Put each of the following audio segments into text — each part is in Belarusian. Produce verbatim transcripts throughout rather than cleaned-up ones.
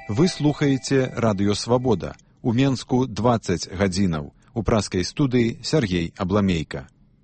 Вы слухаеце радыё «Свабода». У Менску дваццаць гадзінаў. У праскай студыі Сергей Абламейка.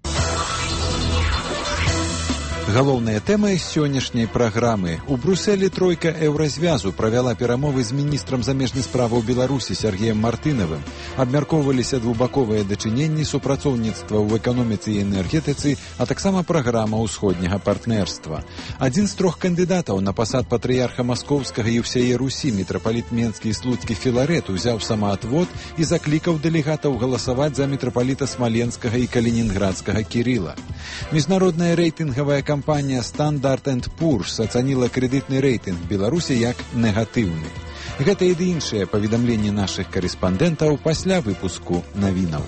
Галоўная тэма сённяшняй праграмы. У Брусэлі тройка еўразвязу правяла перамовы з міністрам замежнай справаў Беларусі Сергеем Мартынавым. Абмяркоўваліся двухбаковыя дачыненні, супрацоўніцтва ў эканоміцы і энергетыцы, а таксама праграма ўсходняга партнерства. Адзін з трох кандыдатаў на пасад патрыярха Маскоўскага і ўсяе Русі мітрапаліт Менскі і Слуцкі Філарет узяў самаатвод і заклікаў дэлегатаў галасаваць за мітрапаліта Смаленскага і Калінінградскага Кірыла. Міжнародная рэйтынгавая кампанія Кампанія Standard энд Poor's ацаніла крэдытны рэйтынг Беларусі як негатыўны. Гэта і іншыя паведамленні нашых карэспандэнтаў пасля выпуску навінаў.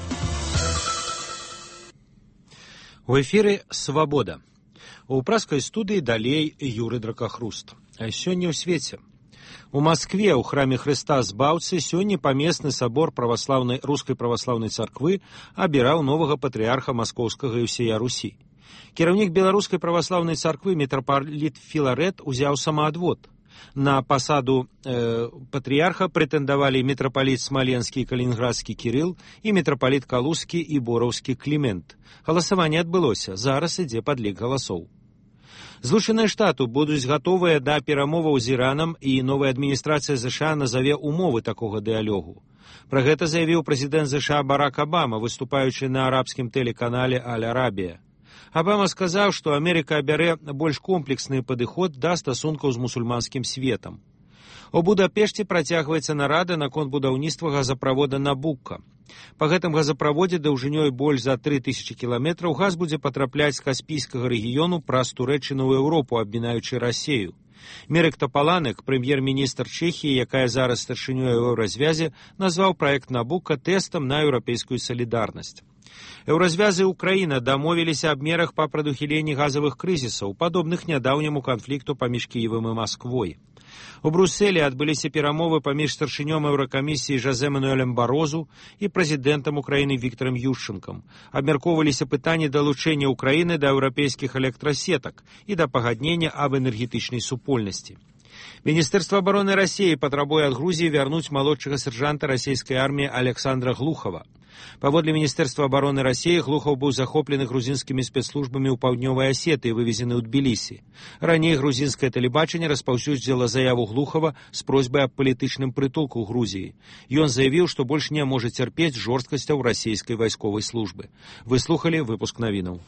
У эфіры «Свабода». У праскай студыі далей Юры Дракахруст. А сёння ў свеце. У Маскве ў храме Хрыста Збаўцы сёння памесны сабор праваслаўнай рускай праваслаўнай царквы абіраў новага патрыярха Маскоўскага і ўсея Русі. Кіраўнік беларускай праваслаўнай царквы мітрапаліт Філарет узяў самаадвод. На пасаду э, патрыярха прэтэндавалі мітрапаліт Смаленскі і Калінінградскі Кірыл і мітрапаліт Калузскі і Бораўскі Клімент. Галасаванне адбылося, зараз ідзе падлік галасоў. Злучаныя Штаты будуць гатовыя да перамоваў з Іранам, і новая адміністрацыя ЗША назаве умовы такога дыялогу. Пра гэта заявіў прэзідэнт ЗША Барак Абама, выступаючы на арабскім тэлеканале «Аль-Арабія». Абама сказаў, што Амерыка абярэ больш комплексны падыход да стасункаў з мусульманскім светам. У Будапешце працягваецца нарада наконт будаўніцтва газаправода Набука. Па гэтым газаправодзе даўжынёй больш за тры тысячы кіламетраў газ будзе патрапляць з Каспійскага рэгіёну праз Турэччыну ў Еўропу, абмінаючы Расею. Мерек Топаланек, прэм'ер-міністр Чэхіі, якая зараз старшынёй у еўразвязе, назваў праект Набука тэстам на еўрапейскую салідарнасць. Еўразвязы і Украіна дамовіліся аб мерах па прадухіленні газавых крызісаў, падобных нядаўняму канфлікту паміж Кіевам і Масквой. У Брусэлі адбыліся перамовы паміж старшынём Еўракамісіі Жозе Мануэлем Барозу і прэзідэнтам Украіны Віктарам Ющэнкам. Абмяркоўваліся пытанні далучэння Украіны да еўрапейскіх электрасетак і да пагаднення аб энергетычнай супольнасці. Міністэрства абароны Расіі патрабуе ад Грузіі вярнуць малодшага сяржанта расійскай арміі Александра Глухава. Паводле Міністэрства абароны Расіі, Глухаў быў захоплены грузінскімі спецслужбамі ў паўднёвай Асетыі, вывезены ў Тбілісі. Раней грузінскае тэлебачанне распаўсюдзіла заяву Глухава з просьбай аб палітычным прытулку ў Грузіі. Ён заявіў, што больш не можа цярпець жорсткасцяў расійскай вайсковай службы. Вы слухалі выпуск навінаў.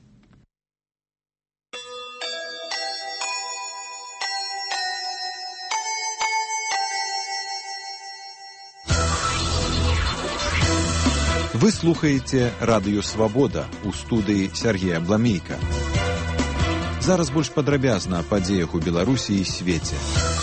Вы слухаеце радыё «Свабода» у студыі Сергея Абламейка. Зараз больш падрабязна о падзеях у Беларусі і свеце.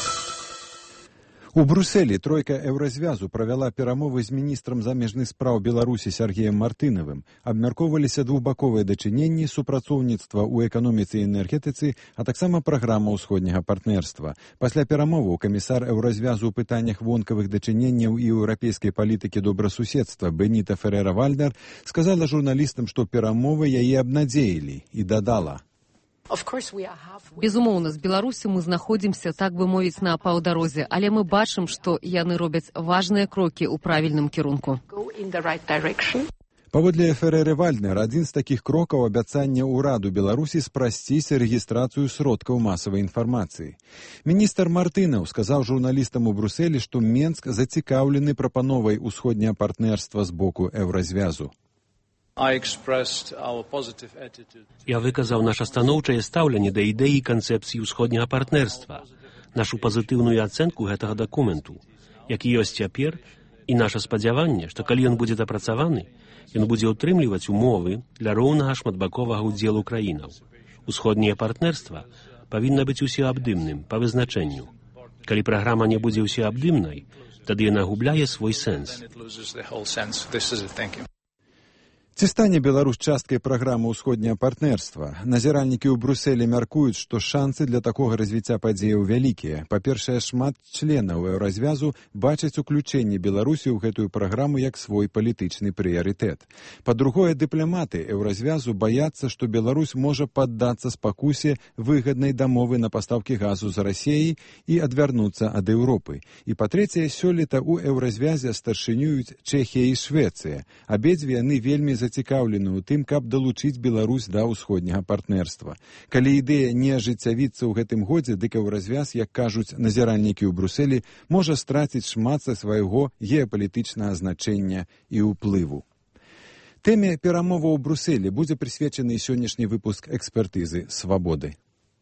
У Брусэлі тройка еўразвязу правяла перамовы з міністрам замежнай спраў Беларусі Сергеем Мартынавым. Абмяркоўваліся двухбаковыя дачыненні, супрацоўніцтва ў эканоміцы і энергетыцы, а таксама праграма ўсходняга партнерства. Пасля перамоваў камісар еўразвязу ў пытаннях вонкавых дачыненняў і еўрапейскай палітыкі добрасуседства Беніта Ферера-Вальдер сказала журналістам, што перамовы яе абнадзеілі, і дадала: Безумоўна, з Беларусі мы знаходзімся, так бы мовіць, на паўдарозе, але мы бачым, што яны робяць важныя крокі ў правільным кірунку. Паводле Фереры Вальднер, адзін з такіх крокаў абяцання ўраду Беларусі спрасціць рэгістрацыю сродкаў масавай інфармацыі. Міністр Мартынаў сказаў журналістам у Брусэлі, што Менск зацікаўлены прапановай усходняга партнерства з боку еўразвязу. Я выказаў наша станоўчае стаўленне да ідэі канцэпцыі ўсходняга партнерства, нашу пазітыўную ацэнку гэтага дакументу, які ёсць цяпер, і наша спадзяванне, што калі ён будзе дапрацаваны, ён будзе ўтрымліваць умовы для роўнага шматбаковага ўдзелу краінаў. Усходняе партнерства павінна быць усеабдымным па вызначэнню. Калі праграма не будзе усеабдымнай, тады яна губляе свой сэнс. Ці стане Беларусь часткай праграмы ўсходняга партнерства? Назіральнікі ў Брусэлі мяркуюць, што шансы для такога развіцця падзеяў вялікія. Па-першае, шмат членаў еўразвязу бачаць уключэнне Беларусі ў гэтую праграму як свой палітычны прыярытэт. Па-другое, дыпламаты еўразвязу баяцца, што Беларусь можа паддацца спакусе выгаднай дамовы на пастаўкі газу з Расіяй і адвярнуцца ад Еўропы. І па-трэцяе, сёлета ў еўразвязе старшынююць Чэхія і Швецыя. Абедзве яны вельмі зацікаўлены ў тым, каб далучыць Беларусь да ўсходняга партнерства. Калі ідэя не ажыццявіцца ў гэтым годзе, дык еўразвяз, як кажуць назіральнікі ў Брусэлі, можа страціць шмат са свайго геапалітычнага значэння і ўплыву. Тэме перамоваў у Брусэлі будзе прысвечаны сённяшні выпуск экспертызы «Свабоды».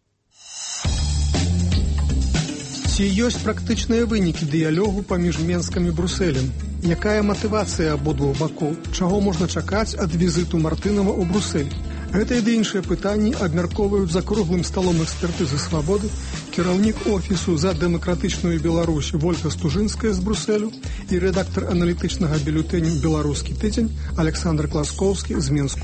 Ці ёсць практычныя вынікі дыялогу паміж Менскам і Брусэлем? Якая матывацыя абодвух бакоў? Чаго можна чакаць ад візіту Мартынава ў Брусэль? Гэта і ды іншыя пытанні абмяркоўваюць за круглым сталом экспертызы «Свабоды» кіраўнік офісу за дэмакратычную Беларусь Вольга Стужынская з Брусэлю і рэдактар аналітычнага бюлетэню «Беларускі тыдзень» Александр Класкоўскі з Менску.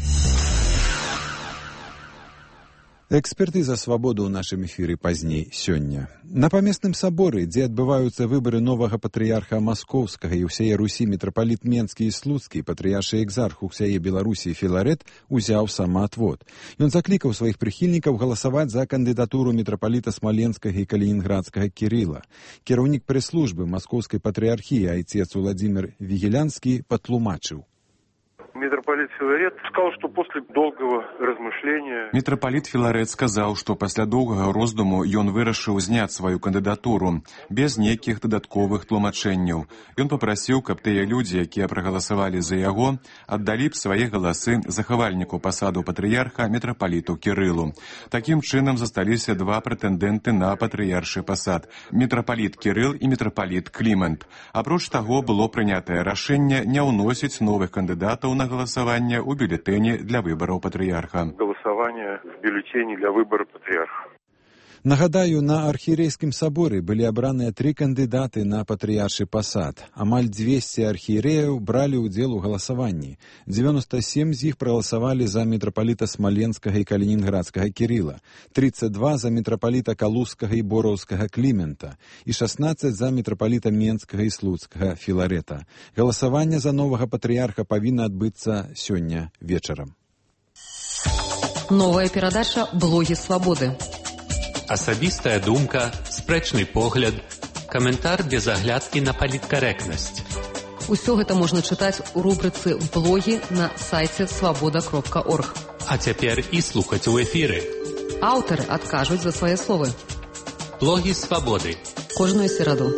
Экспертыза «Свабоды» ў нашым эфіры пазней сёння. На памесным саборы, дзе адбываюцца выбары новага патрыярха Маскоўскага і ўсяе Русі мітрапаліт Менскі і Слуцкі, патрыяршы экзарх усяе Беларусі Філарэт узяў самаатвод. Ён заклікаў сваіх прыхільнікаў галасаваць за кандыдатуру мітрапаліта Смаленскага і Калінінградскага Кірыла. Кіраўнік прэс-службы Маскоўскай патрыархіі айцец Уладзімір Вігелянскі патлумачыў. Митрополит Филарет сказал, что после долгого размышления... Митрополит Филарет сказал, что после долгого роздуму ён вырашыў зняць сваю кандыдатуру без нейкіх дадатковых тлумачэнняў. Ён папрасіў, каб тыя людзі, якія прагаласавалі за яго, аддалі б свае галасы захавальніку пасаду патрыярха митрополіту Кірылу. Такім чынам засталіся два прэтэндэнты на патрыяршы пасад – митрополит Кірыл і митрополит Клімент. Апроч таго, было прынятае рашэнне не ўносіць новых кандыдатаў на голосование у бюллетене для выборов патриарха. Голосование в бюллетене для выбора патриарха. Нагадаю, на архієрейскім саборы былі абраныя тры кандыдаты на патрыяршы пасад. Амаль дзвесце архіерэяў бралі ўдзел у галасаванні. дзевяносто сем з іх прагаласавалі за мітрапаліта Смаленскага і Калінінградскага Кірыла, тридцать два за мітрапаліта Калузскага і Бораўскага Клімента і шестнадцать за мітрапаліта Менскага і Слуцкага Філарэта. Галасаванне за новага патрыярха павінна адбыцца сёння вечарам. Новая перадача «Блогі Свабоды». Асабістая думка, спрэчны погляд, каментар без аглядкі на паліткарэктнасць. Усё гэта можна чытаць у рубрыцы «Блогі» на сайце свабода кропка орг. А цяпер і слухаць у эфіры. Аўтары адкажуць за свае словы. Блогі Свабоды. Кожную сераду.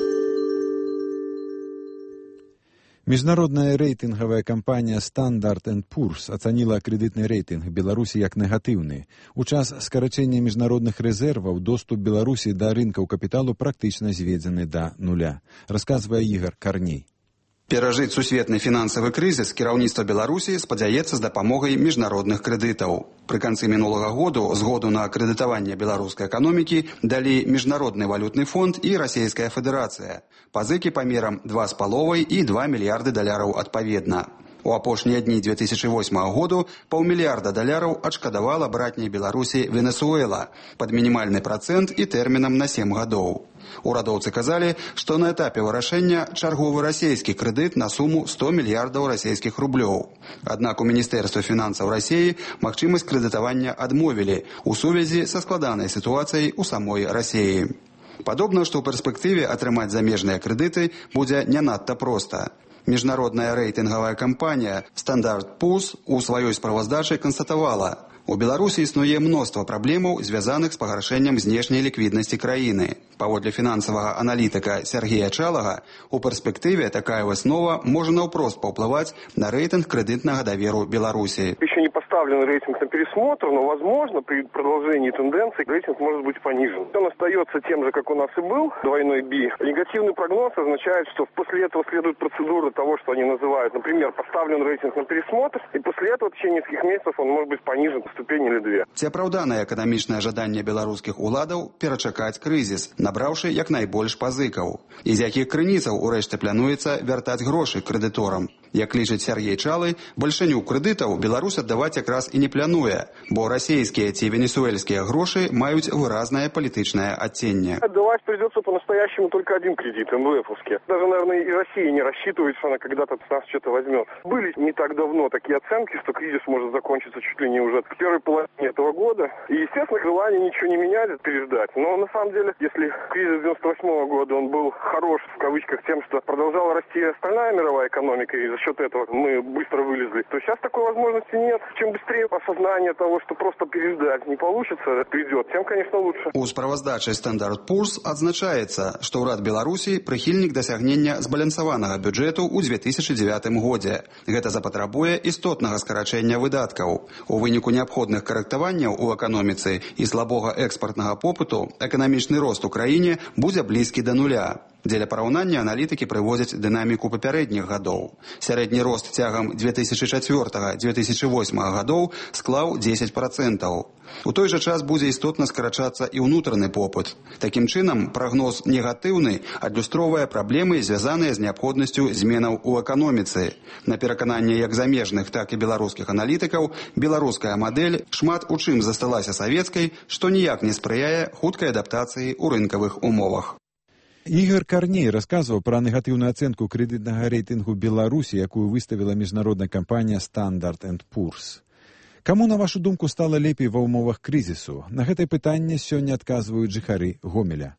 Міжнародная рэйтынгавая кампанія Standard энд Poor's ацаніла крэдытны рэйтынг Беларусі як негатыўны. У час скарачэння міжнародных рэзерваў доступ Беларусі да рынкаў капіталу практычна зведзены да нуля, расказвае Ігор Карней. Перажыць сусветны фінансавы крызіс кіраўніцтва Беларусі спадзяецца з дапамогай міжнародных крэдытаў. Пры канцы мінулага году згоду на крэдытаванне беларускай эканомікі далі Міжнародны валютны фонд і Расійская Федэрацыя. Пазыкі памерам два з паловай і два мільярды даляраў адпаведна. У апошнія дні две тысячи восьмага году паўмільярда даляраў адшкадавала братняй Беларусі Венесуэла пад мінімальны працэнт і тэрмінам на сем гадоў. Урадоўцы казалі, што на этапе вырашэння чарговы расійскі крэдыт на суму сто мільярдаў расійскіх рублёў. Аднак у Міністэрстве фінансаў Расіі магчымасць крэдытавання адмовілі у сувязі са складанай сітуацыяй у самой Расіі. Падобна, што ў перспектыве атрымаць замежныя крэдыты будзе не надта проста. Міжнародная рэйтынгавая кампанія Standard Poor's у сваёй справаздачы канстатавала, у Беларусі існуе мноства праблемаў, звязаных з пагаршэннем знешняй ліквіднасці краіны. Паводле фінансавага аналітыка Сергея Чалага, у перспектыве такая выснова можа наўпрост паўплываць на рэйтынг крэдытнага даверу Беларусі. Еще не поставлен рейтинг на пересмотр, но, возможно, при продолжении тенденции рейтинг может быть понижен. Он остается тем же, как у нас и был, двойной би. Негативный прогноз означает, что после этого следует процедура того, что они называют, например, поставлен рейтинг на пересмотр, и после этого в течение нескольких месяцев он может быть понижен на ступень или две. Ці апраўданае эканамічнае жаданне беларускіх уладаў перачакаць крызіс, набраўшы як найбольш пазыкаў, і з якіх крыніцаў урэшце плануецца вяртаць грошы крэдыторам. Як лічыць Сяргей Чалы, бальшыню крэдытаў Беларусь аддаваць якраз і не плануе, бо расійскія ці венесуэльскія грошы маюць выразнае палітычнае адценне. Отдавать придется по-настоящему только один кредит, эм вэ эфовский. Даже, наверное, и Россия не рассчитывает, что она когда-то с нас что-то возьмет. Были не так давно такие оценки, что кризис может закончиться чуть ли не уже в первой половине этого года. И, естественно, желание ничего не менять, переждать. Но на самом деле, если кризис девяносто восьмого года, он был хорош, в кавычках, тем, что продолжала расти остальная мировая экономика, и за счет этого мы быстро вылезли, то сейчас такой возможности нет. Чем быстрее осознание того, что просто переждать не получится, придет, тем, конечно, лучше. У справаздачы Standard Poor's адзначаецца, што ўрад Беларусі прыхільнік дасягнення збалансаванага бюджэту ў дзве тысячы дзевятым годзе. Гэта запатрабуе істотнага скарачэння выдаткаў. У выніку неабходных карэктаванняў у эканоміцы і слабога экспартнага попыту эканамічны рост у краіне будзе блізкі да нуля. Дзеля параўнання аналітыкі прыводзяць дынаміку папярэдніх гадоў. Сярэдні рост цягам дзве тысячы чацвёртага - дзве тысячы восьмага гадоў склаў дзесяць працэнтаў. У той жа час будзе істотна скарачацца і ўнутраны попыт. Такім чынам, прагноз негатыўны адлюстроўвае праблемы, звязаныя з неабходнасцю зменаў у эканоміцы. На перакананне як замежных, так і беларускіх аналітыкаў, беларуская мадэль шмат у чым засталася савецкай, што ніяк не спрыяе хуткай адаптацыі ў рынкавых умовах. Ігор Карней расказваў пра негатыўную ацэнку крэдытнага рэйтынгу Беларусі, якую выставіла міжнародная кампанія Standard энд Poor's. Каму, на вашу думку, стала лепей ва ўмовах крызісу? На гэтае пытанне сёння адказваюць жыхары Гомеля.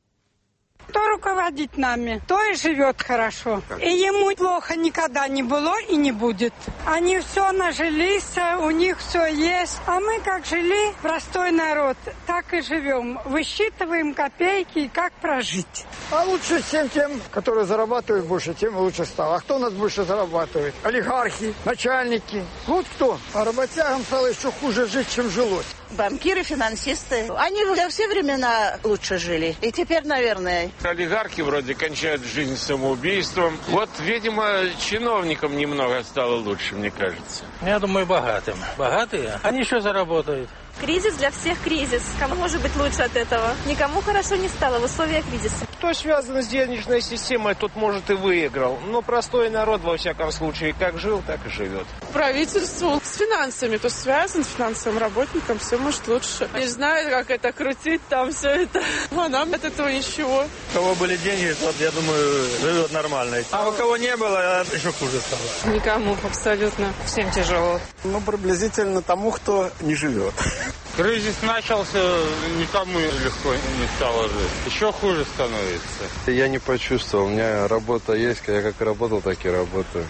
Кто руководит нами, то и живет хорошо. И ему плохо никогда не было и не будет. Они все нажились, у них все есть. А мы как жили, простой народ, так и живем. Высчитываем копейки, как прожить. А лучше всем тем, которые зарабатывают больше, тем лучше стало. А кто у нас больше зарабатывает? Олигархи, начальники. Вот кто. А работягам стало еще хуже жить, чем жилось. Банкиры, финансисты. Они во все времена лучше жили. И теперь, наверное... Олигархи вроде кончают жизнь самоубийством. Вот, видимо, чиновникам немного стало лучше, мне кажется. Я думаю, богатым. Богатые? Они еще заработают. Кризис для всех кризис. Кому может быть лучше от этого? Никому хорошо не стало в условиях кризиса. Кто связан с денежной системой, тот, может, и выиграл. Но простой народ, во всяком случае, как жил, так и живет. Правительству с финансами, кто связан с финансовым работником, все может лучше. Не знаю, как это крутить, там все это. А нам от этого ничего. У кого были деньги, тот, я думаю, живет нормально. А у кого не было, еще хуже стало. Никому абсолютно. Всем тяжело. Ну, приблизительно тому, кто не живет. Кризис начался, никому легко не стало жить. Еще хуже становится. Я не почувствовал. У меня работа есть. Я как работал, так и работаю.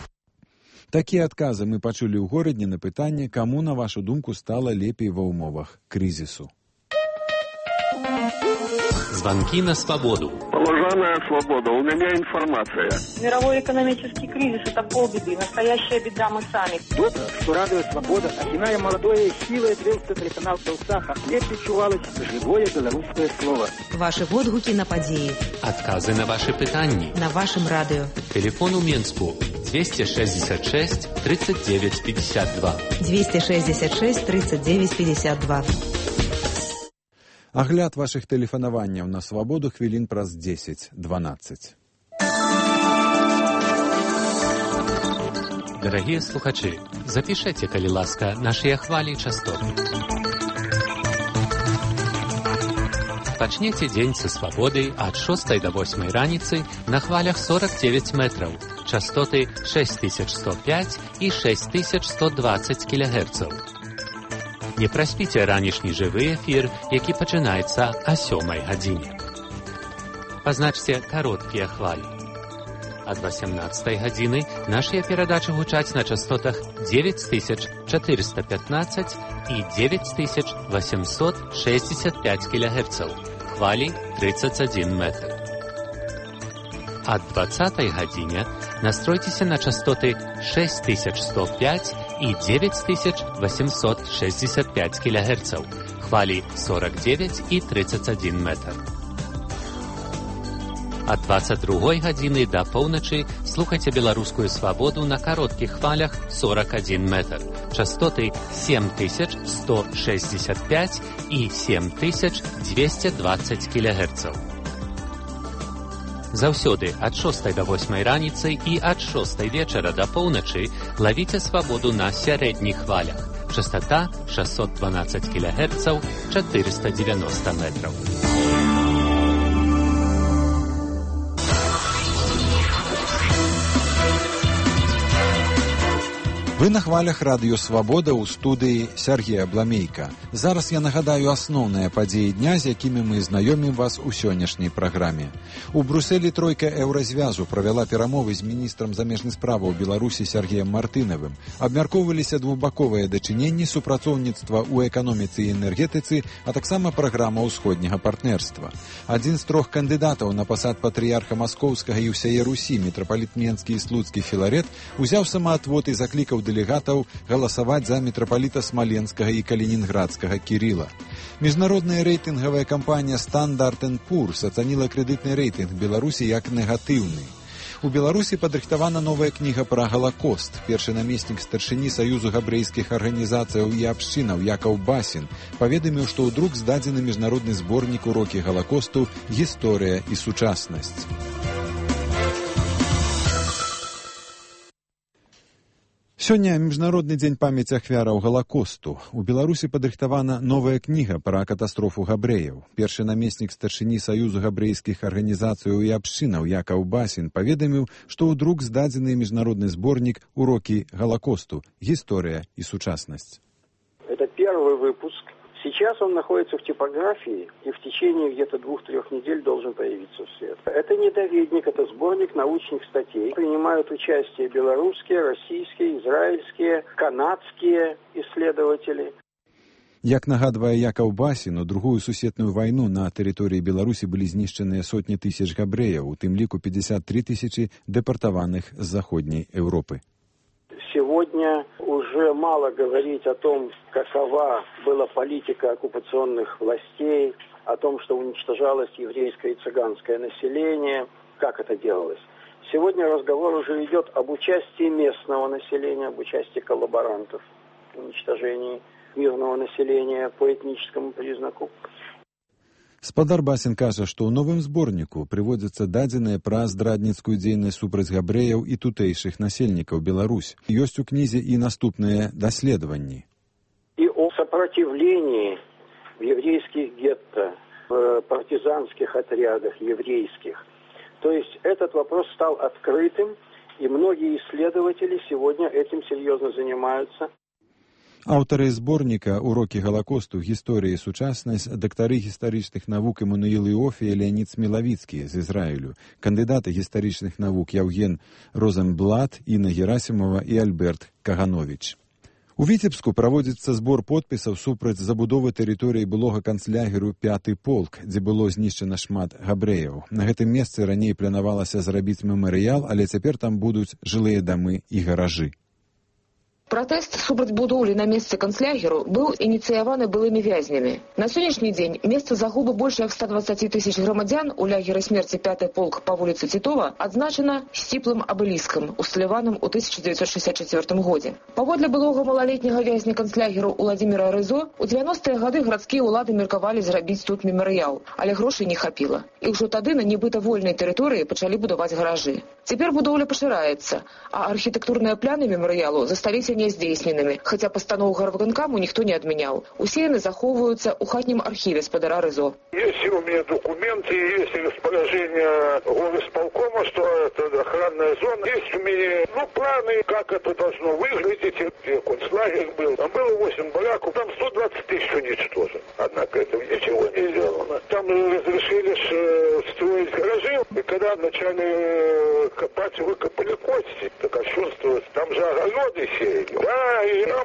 Такія адказы мы пачулі ў горадні на пытанне, каму, на вашу думку, стала лепей ва ўмовах крызісу. Звонки на свободу. Уважаемая свобода, у меня информация. Мировой экономический кризис – это полбеды. Настоящая беда мы сами. То-то, что радует свобода, очиная молодое силой ответствия телеканал «Телсаха», где причувалось живое белорусское слово. Ваши водгуки на подеи. Отказы на ваши пытанни. На вашем радио. Телефон у Минску двести шестьдесят шесть тридцать девять пятьдесят два. двести шестьдесят шесть тридцать девять пятьдесят два. Агляд вашых тэлефанаванняў на свабоду хвілін праз дзесяць дванаццаць. Дорогие слухачи, запишите, калі ласка, наши хвали частоты. Пачнеце дзень са свабоды ад шостай до восьмай раніцы на хвалях сорок девять метров, частоты шесть тысяч сто пять и шесть тысяч сто двадцать килогерцев. Не праспіце ранішні жывы эфір, які пачынаецца о сёмай гадзіне. Пазначце кароткія хвалі. Ад восемнадцатай гадзіны нашыя перадачы гучаць на частотах девять тысяч четыреста пятнадцать и девять тысяч восемьсот шестьдесят пять килогерцев, хвали тридцать один метр. Ад двадцатай гадзіне настройтеся на частоты шесть тысяч сто пять и девять тысяч восемьсот шестьдесят пять килогерцев, хвали сорок девять и тридцать один метр. Ад двадцать другой гадзіны до поўначы слухайце беларускую свабоду на кароткіх хвалях сорок один метр, частоты семь тысяч сто шестьдесят пять и семь тысяч двести двадцать килогерцев. Заўсёды ад шостай да восьмай раніцы і ад шостай вечара да поўначы лавіце свабоду на сярэдніх хвалях. Частота шестьсот двенадцать килогерцев, четыреста девяносто метров. Вы на хвалях радыё «Свабода» ў студыі Сергея Бламейка. Зараз я нагадаю асноўныя падзеі дня, з якімі мы знаёмім вас у сённяшняй праграме. У Брусэлі тройка еўразвязу правяла перамовы з міністрам замежных справаў Беларусі Сергеем Мартынавым. Абмяркоўваліся двухбаковыя дачыненні, супрацоўніцтва ў эканоміцы і энергетыцы, а таксама праграма ўсходняга партнерства. Адзін з трох кандыдатаў на пасад патрыярха Маскоўскага і ўсяе Русі, мітрапаліт Менскі і Слуцкі Філарет, узяў самаатвод і заклікаў дэлегатаў галасаваць за мітрапаліта Смаленскага і Калінінградскага Кірыла. Міжнародная рэйтынгавая кампанія Standard энд Poor's ацаніла крэдытны рэйтынг Беларусі як негатыўны. У Беларусі падрыхтавана новая кніга пра Галакост. Першы намеснік старшыні Саюзу габрэйскіх арганізацыяў і абшчынаў Якаў Басін паведаміў, што ў друк здадзены міжнародны зборнік урокі Галакосту «Гісторыя і сучаснасць». Сёння міжнародны дзень памяці ахвяраў Галакосту. У Беларусі падрыхтавана новая кніга пра катастрофу габрэяў. Першы намеснік старшыні Саюзу габрэйскіх арганізацыяў і абшчынаў Якаў Басін паведаміў, што ў друк здадзены міжнародны зборнік «Урокі Галакосту. Гісторыя і сучаснасць». Это первый выпуск. Сейчас он находится в типографии и в течение где-то двух-трех недель должен появиться в свет. Это не доведник, это сборник научных статей. Принимают участие белорусские, российские, израильские, канадские исследователи. Як нагадвае Якаў Басін, у другую сусветную вайну на тэрыторыі Беларусі былі знішчаныя сотні тысяч габрэяў, у тым ліку пятьдесят три тысячи дэпартаваных з заходняй Европы. Сегодня уже мало говорить о том, какова была политика оккупационных властей, о том, что уничтожалось еврейское и цыганское население, как это делалось. Сегодня разговор уже идет об участии местного населения, об участии коллаборантов в уничтожении мирного населения по этническому признаку. Спадар Басін кажа, што ў новым зборніку прыводзяцца дадзеныя пра здрадніцкую дзейнасць супраць габрэяў і тутэйшых насельнікаў Беларусь. Ёсць у кнізе і наступныя даследаванні. И о сопротивлении в еврейских гетто, в партизанских отрядах еврейских. То есть этот вопрос стал открытым, и многие исследователи сегодня этим серьезно занимаются. Аўтары зборніка «Урокі Галакосту. Гісторыя і сучаснасць» дактары гістарычных навук Эммануил Иоффе і Леонид Смілавіцкі з Ізраілю, кандыдаты гістарычных навук Яўген Розенблат, Інна Герасімова і Альберт Каганович. У Віцебску праводзіцца збор подпісаў супраць забудовы тэрыторыі былога канцлягеру «Пяты полк», дзе было знішчана шмат габрэяў. На гэтым месцы раней планавалася зрабіць мемарыял, але цяпер там будуць жылыя дамы і гаражы. Пратэст супраць будоўлі на месцы канцлягеру быў ініцыяваны былымі вязнямі. На сённяшні дзень месца загубы больш як ста дваццаці тысяч грамадзян у лагеры смерці «Пяты полк» па вуліцы Цітова адзначана сціплым абеліскам, усталяваным у тысяча дзевяцьсот шэсцьдзясят чацвёртым годзе. Паводле былога малалетняга вязня канцлягеру Уладзіміра Рызо, у дзевяностыя гады гарадскія ўлады меркавалі зрабіць тут мемарыял, але грошай не хапіла. І ўжо тады на нібыта вольнай тэрыторыі пачалі будаваць гаражы. Цяпер будоўля пашыраецца, а архітэктурныя пляны мемарыялу засталіся нездзейсненымі, хаця пастанову гарвыканкаму ніхто не адмяняў. Усе яны захоўваюцца ў хатнім архіве спадара Рызо. Есть у меня документы, есть распоряжение горисполкома, что это охранная зона. Есть у меня ну, планы, как это должно выглядеть, где концлагерь был. Там было восемь бараков, там сто двадцать тысяч уничтожено. Однако этого ничего не сделано. Там разрешили строить гаражи, и когда начали копать, выкопали кости, так кощунствовалось. Там же огороды сеяли. Да, и там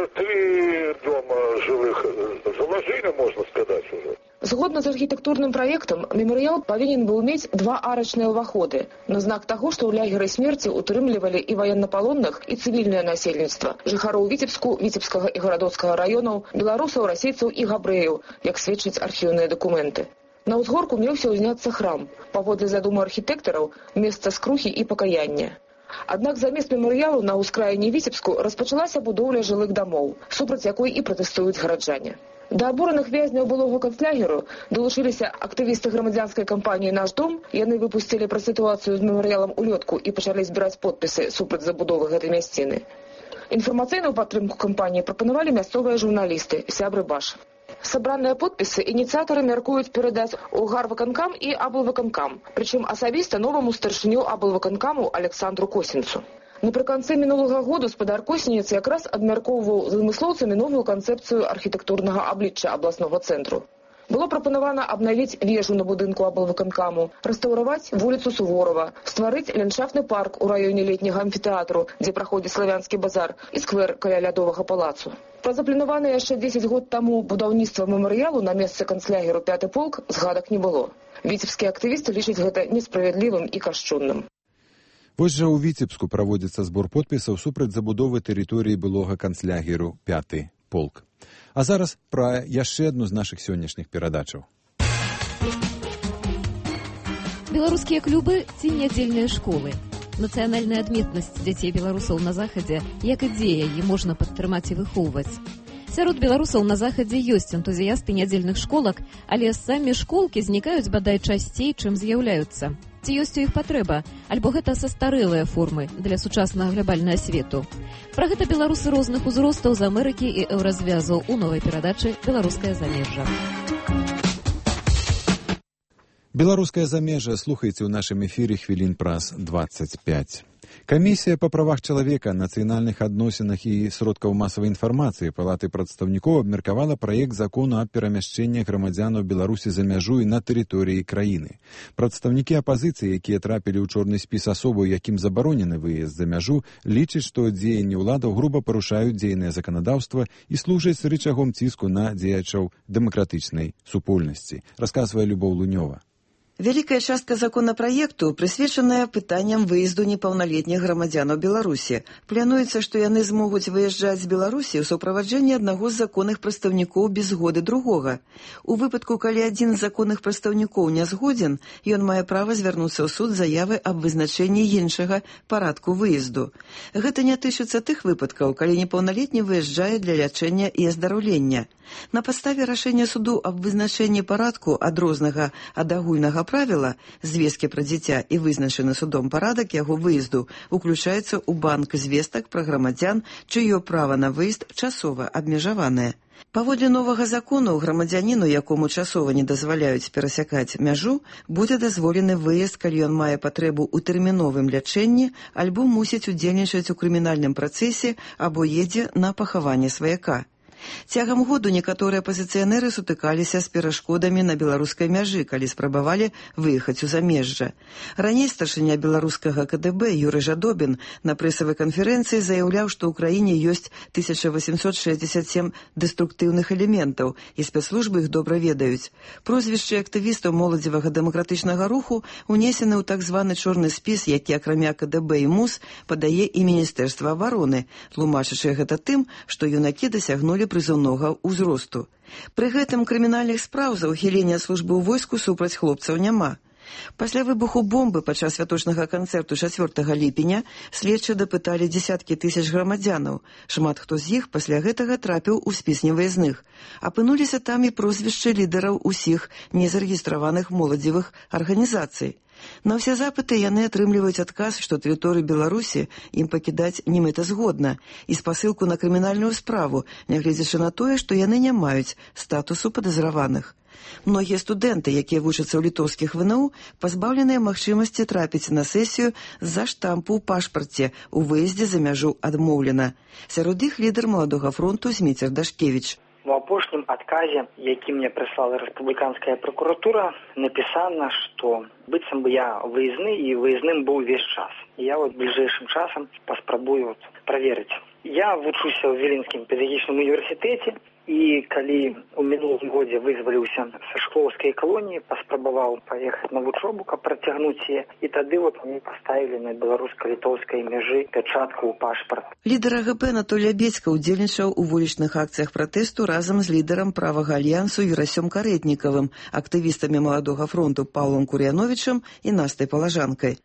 три дома жилых заложили, можно сказать, уже. Згодна з архітэктурным праектам, мемарыял павінен быў мець два арачныя ўваходы, на знак таго, што ў лагеры смерці утрымлівалі і ваеннапалонных, і цывільнае насельніцтва, жыхароў Віцебску, Віцебскага і Гарадоцкага раёнаў, беларусаў, расейцаў і габрэяў, як сведчаць архіўныя дакументы. На ўзгорку меўся ўзняцца храм, паводле задуму архітэктараў, месца скрухі і пакаяння. Аднак замест мемарыялу на ўскраіне Віцебску распачалася будоўля жылых дамоў, супраць якой і пратэстуюць гараджане. Да абураных вязняў былога канцлягеру далучыліся актывісты грамадзянскай кампаніі «Наш дом». Яны выпусцілі пра сітуацыю з мемарыялам улётку і пачалі збіраць подпісы супраць забудовы гэтай мясціны. Інфармацыйную падтрымку кампаніі прапанавалі мясцовыя журналісты, сябры Баш. Сабраныя подпісы ініцыятары мяркуюць перадаць у гарвыканкам і аблвыканкам, прычым асабіста новаму старшыню аблвыканкаму Александру Косінцу. Напрыканцы мінулага году спадар Косінец якраз абмяркоўваў з вымыслоўцамі новую канцэпцыю архітэктурнага аблічча абласнога цэнтру. Было прапанавана абнавіць вежу на будынку аблвыканкаму, рэстаўраваць вуліцу Суворова, стварыць ландшафтны парк у раёне летняга амфітэатру, дзе праходзіць славянскі базар, і сквер каля лядовага палацу. Пра запланаванае яшчэ дзесяць год таму будаўніцтва мемарыялу на месцы канцлягеру пяты полк згадак не было. Віцебскія актывісты лічаць гэта несправядлівым і кашчунным. Вось жа ў Віцебску праводзіцца збор подпісаў супраць забудовы тэрыторыі былога канцлягеру пяты полк. А зараз пра яшчэ адну з нашых сённяшніх перадачаў. Беларускія клубы ці нядзельныя школы. Нацыянальная адметнасць дзяцей беларусаў на захадзе, як ідзея, яе можна падтрымаць і выхоўваць. Сярод беларусаў на захадзе ёсць энтузіясты нядзельных школак, але самі школкі знікаюць бадай часцей, чым з'яўляюцца. Ці ёсць у іх патрэба, альбо гэта састарэлыя формы для сучаснага глябальнага свету. Пра гэта беларусы розных узростаў з Амерыкі і Еўразвязу ў новай перадачы «Беларускае замежжа». Беларускае замежжа слухайце ў нашым эфіры хвілін праз дваццаць пяць. Камісія па правах чалавека, нацыянальных адносінах і сродкаў масавай інфармацыі Палаты прадстаўнікоў абмеркавала праект закону аб перамяшчэнні грамадзянаў Беларусі за мяжу і на тэрыторыі краіны. Прадстаўнікі апазіцыі, якія трапілі ў чорны спіс асобаў, якім забаронены выезд за мяжу, лічаць, што дзеянні ўладаў груба парушаюць дзейнае заканадаўства і служаць рычагом ціску на дзеячаў дэмакратычнай супольнасці, расказвае Любоў Лунёва. Вялікая частка законапраекту прысвечаная пытанням выезду непаўналетніх грамадзянаў Беларусі. Плануецца, што яны змогуць выязджаць з Беларусі ў суправаджэнні аднаго з законных прадстаўнікоў без згоды другога. У выпадку, калі адзін з законных прадстаўнікоў не згодзін, ён мае права звярнуцца ў суд з заявай аб вызначэнні іншага парадку выезду. Гэта не тычыцца тых выпадкаў, калі непаўналетні выязджае для лячэння і аздараўлення. На падставе рашэння суду аб вызначэнні парадку адрознага ад агульнага правіла, звесткі пра дзіця і вызначаны судом парадак яго выезду уключаецца ў банк звестак пра грамадзян, чыё права на выезд часова абмежаванае. Паводле новага закону грамадзяніну, якому часова не дазваляюць перасякаць мяжу, будзе дазволены выезд, калі ён мае патрэбу ў тэрміновым лячэнні альбо мусіць удзельнічаць у крымінальным працэсе або едзе на пахаванне сваяка. Цягам году некаторыя апазіцыянеры сутыкаліся з перашкодамі на беларускай мяжы, калі спрабавалі выехаць у замежжа. Раней старшыня беларускага ка дэ бэ Юрый Жадобін на прэсавай канферэнцыі заяўляў, што ў краіне ёсць тысяча восемьсот шэсцьдзесят сем дэструктыўных элементаў, і спецслужбы іх добра ведаюць. Прозвішчы актывістаў моладзевага дэмакратычнага руху унесены ў так званы чорны спіс, які акрамя ка дэ бэ і МУС падае і Міністэрства абароны, тлумачачы гэта тым, што юнакі дасягнулі прызыўнога ўзросту. Пры гэтым крымінальных спраў за ўхіленне службы ў войску супраць хлопцаў няма. Пасля выбуху бомбы падчас святочнага канцэрту чацвёртага ліпеня следчыя дапыталі дзесяткі тысяч грамадзянаў. Шмат хто з іх пасля гэтага трапіў у спіс невыязных. Апынуліся там і прозвішчы лідараў усіх незарэгістраваных моладзевых арганізацый. На ўсе запыты яны атрымліваюць адказ, што тэрыторыю Беларусі ім пакідаць немэтазгодна, і спасылку на крымінальную справу, нягледзячы на тое, што яны не маюць статусу падазраваных. Многія студэнты, якія вучацца ў літоўскіх вэ эн у, пазбаўленыя магчымасці трапіць на сесію з-за штампу ў пашпарце, у выездзе за мяжу адмоўлена. Сярод іх лідар маладога фронту Зміцер Дашкевіч. У апошнім адказе, які мне прыслала рэспубліканская пракуратура, напісана, што быццам бы я выездны і выездным быў увесь час. Я вот бліжэйшым часам паспрабую вот праверыць. Я вучуся ў Віленскім педагагічным універсітэце, і калі ў мінулым годзе вызваліўся са шклоўскай калоніі, паспрабаваў паехаць на вучобу, каб працягнуць яе, і тады вот мне паставілі на беларуска-літоўскай мяжы пячатку ў пашпарт. Лідар а гэ пэ Анатолій Абецька ўдзельнічаў у вулічных акцыях пратэсту разам з лідарам правага альянсу Юрасём Карэтнікавым, актывістамі маладога фронту Паўлам Кур'яновічам і Настай Палажанкай.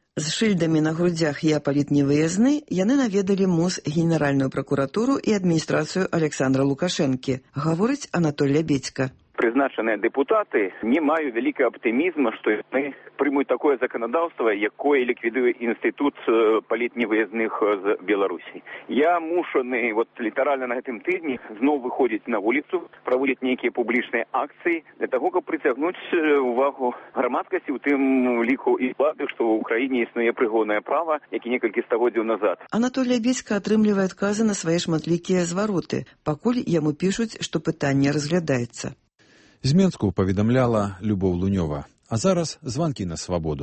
З шыльдамі на грудзях «Я паліт не выязны» яны наведалі МОЗ, Генеральную пракуратуру і адміністрацыю Александра Лукашэнкі, гаворыць Анатоль Лябедзька. Прызначаныя дэпутаты не маю вялікага аптымізма, што яны прымуць такое заканадаўства, якое ліквідуе інстытут палітневыязных з Беларусі. Я мушаны вот літаральна на гэтым тыдні зноў выходзіць на вуліцу, праводзіць нейкія публічныя акцыі для таго, каб прыцягнуць увагу грамадскасці, у тым ліку і ўлады, што ў краіне існуе прыгоннае права, які некалькі стагоддзяў назад. Анатоль Лябедзька атрымлівае адказы на свае шматлікія звароты, пакуль яму пішуць, што пытанне разглядаецца. З Менску паведамляла Любоў Лунёва. А зараз званкі на свабоду.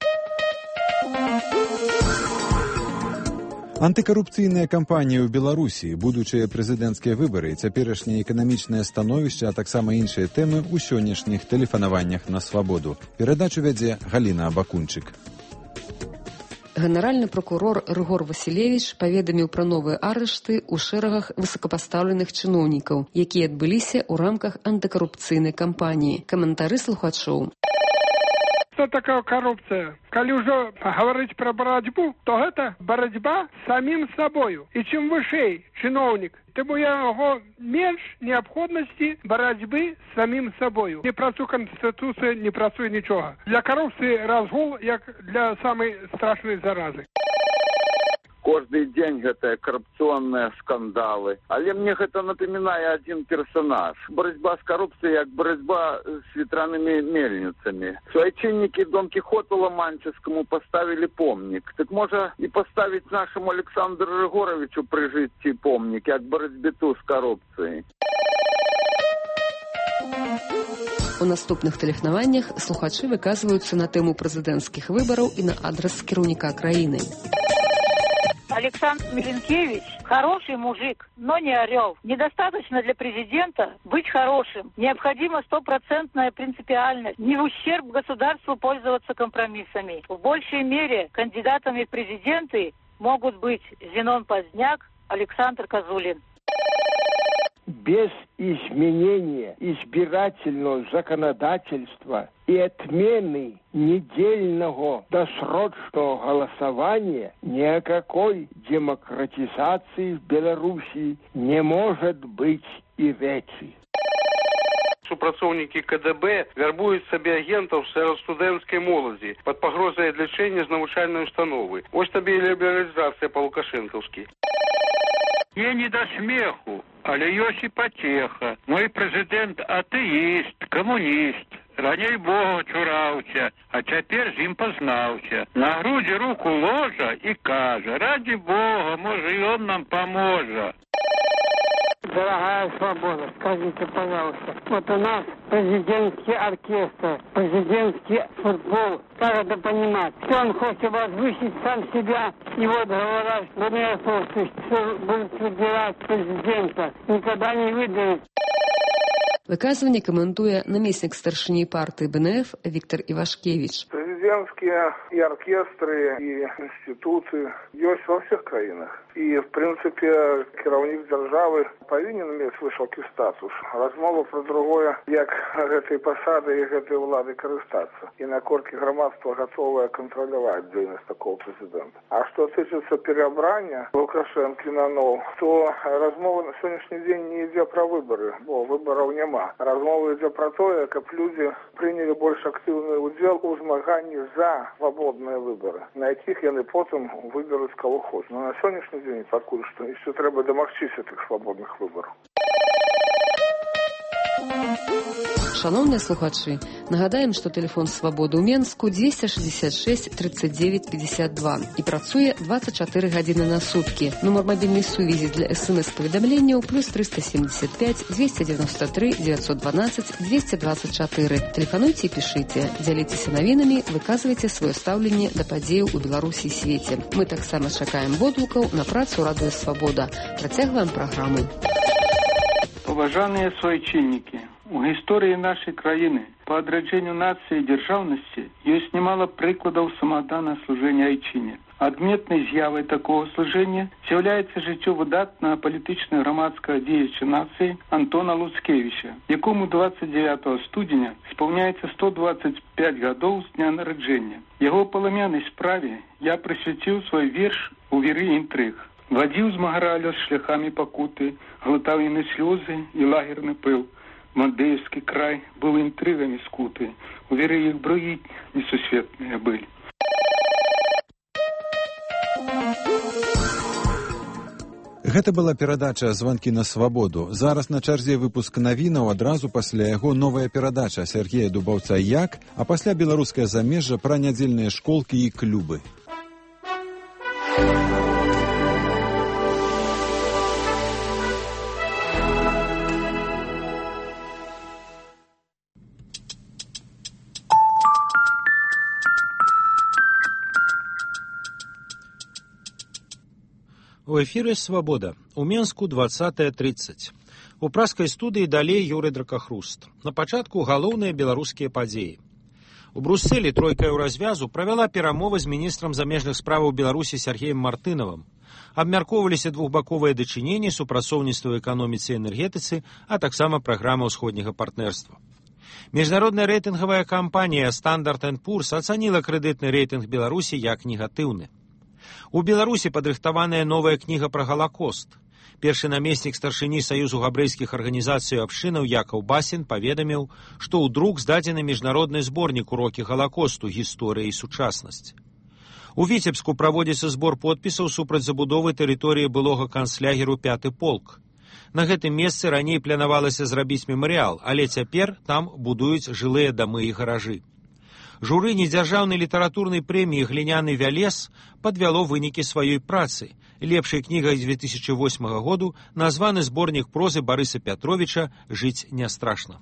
Антыкарупцыйная кампанія ў Беларусі, будучыя прэзідэнцкія выбары, цяперашняе эканамічнае становішча, а таксама іншыя тэмы ў сённяшніх тэлефанаваннях на свабоду. Перадачу вядзе Галіна Абакунчык. Генеральны прокурор Рыгор Васілевіч паведаміў пра новыя арышты ў шэрагах высокапастаўленых чыноўнікаў, якія адбыліся ў рамках антыкарупцыйнай кампаніі. Каментары слухачоў. Что такое коррупция? Коли уже говорить про борьбу, то это борьба с самим собою. И чем выше чиновник, тем у него меньше необходимости борьбы с самим собою. Не працує Конституція, не працує нічого. Для коррупції розгул, як для самої страшної зарази. Кожны дзень гэтыя карупцыйныя скандалы. Але мне гэта напамінае адзін персонаж. Барацьба з карупцыяй як барацьба з ветранымі мельніцамі. Суайчыннікі Дон Кіхоту Ламанчыскаму паставілі помнік. Так можа і паставіць нашаму Александру Рыгоровичу пры жыцці помнік, як барацьбіту з карупцыяй. У наступных тэлефанаваннях слухачы выказваюцца на тэму прэзідэнцкіх выбараў і на адрас кіраўніка краіны. Александр Миленкевич хороший мужик, но не орел. Недостаточно для президента быть хорошим. Необходима стопроцентная принципиальность. Не в ущерб государству пользоваться компромиссами. В большей мере кандидатами в президенты могут быть Зенон Поздняк, Александр Козулин. Без изменения избирательного законодательства и отмены недельного досрочного голосования никакой демократизации в Беларуси не может быть и речи. Супрацоўнікі КДБ вярбуюць сабе агентаў сярод студэнцкай моладзі пад пагрозай адлічэння з навучальнай установы. Вось табе і лібералізацыя па-лукашэнкаўскі. Я не до смеху, але ёсць і пацеха. Мой прэзідэнт атэіст, камуніст. Раней Бога чураўся, а цяпер з ім пазнаўся. На грудзі руку ложа і кажа: ради Бога, можа, ён нам паможа. Дорогая свобода, скажите, пожалуйста, вот у нас президентский оркестр, президентский футбол. Как это понимать? Что он хочет возвысить сам себя, и вот говорят, что будет выбирать президента, никогда не выдают. Выказванне каментуе намеснік старшыні партыі БНФ Віктор Івашкевич. Президентские и оркестры, и институты есть во всех краинах. И, в принципе, кіраўнік державы повинен иметь высокий статус. Размова про другое, як этой посады и этой влады користаться. И наколькі громадство готовое контролировать деятельность такого президента. А что касается переобрания Лукашенки на нов, то размова на сегодняшний день не идет про выборы, бо выборов нема. Размова идет про то, как люди приняли больше активный удел у змаганні за свободные выборы, на яких яны потом выберут кого хочет. Но на сегодняшний день пакуль что еще треба домагчыся этих свободных выборов. Шановныя слухачы, нагадаем, што тэлефон свабоды ў Менску дзвесце шэсцьдзесят шэсць тридцать девять пятьдесят два і працуе двадцать четыре гадзіны на суткі. Нумар мабільнай сувязі для эс-эм-эс-паведамленняў плюс триста семьдесят пять двести девяносто три девятьсот двенадцать двести двадцать четыре. Тэлефануйце і пішыце, дзяліцеся навінамі, выказвайце сваё стаўленне да падзеяў у Беларусі і свеце. Мы таксама чакаем водгукаў на працу Радыё Свабода. Працягваем праграму. Уважаемые суайчыннікі, у гісторыі нашай краіны па адраджэнню нацыі і дзяржаўнасці ёсць немало прыкладаў самаадданага служэння айчыне. Адметнай з'явай такого служэння з'яўляецца жыццё выдатнага палітычнага грамадскага дзеяча нацыі Антона Луцкевіча, якому двадцать девятого студзеня спаўняецца сто двадцать пять гадоў з дня нараджэння. Яго паламянай справе я прысвяціў свой верш «У віры інтрыг». Вадзіў змагара лёс шляхамі пакуты, глытаў яны слёзы і лагерны пыл. Мандеевскі край быў інтрыгамі скуты, у віры іх бруі несусветныя быль. Гэта была перадача «Званкі на свабоду». Зараз на чарзе выпуск навінаў, адразу пасля яго новая перадача Сергея Дубаўца «Як», а пасля беларускае замежжа пра нядзельныя школкі і клубы. У эфіры «Свабода». У Менску двадцатая тридцать. У праскай студыі далей Юрый Дракахруст. На пачатку галоўныя беларускія падзеі. У Брусселі тройка еўразвязу правяла перамовы з міністрам замежных справаў Беларусі Сергеем Мартынавым. Абмяркоўваліся двухбаковыя дачыненні, супрацоўніцтва ў эканоміцы і энергетыцы, а таксама праграма ўсходняга партнерства. Міжнародная рэйтынгавая кампанія Standard энд Poor's ацаніла крэдытны рэйтынг Беларусі як негатыўны. У Беларусі падрыхтаваная новая кніга пра Галакост. Першы намеснік старшыні Саюзу габрэйскіх арганізацый абшчынаў Якаў Басін паведаміў, што ў друк здадзены міжнародны зборнік «Урокі Галакосту. Гісторыя і сучаснасць». У Віцебску праводзіцца збор подпісаў супраць забудовы тэрыторыі былога канцлягеру пяты полк. На гэтым месцы раней планавалася зрабіць мемарыял, але цяпер там будуюць жылыя дамы і гаражы. Журы недзяржаўнай літаратурнай прэміі «Гліняны вялес» падвяло вынікі сваёй працы. Лепшай кнігай две тысячи восьмага году названы зборнік прозы Барыса Пятровіча «Жыць не страшна».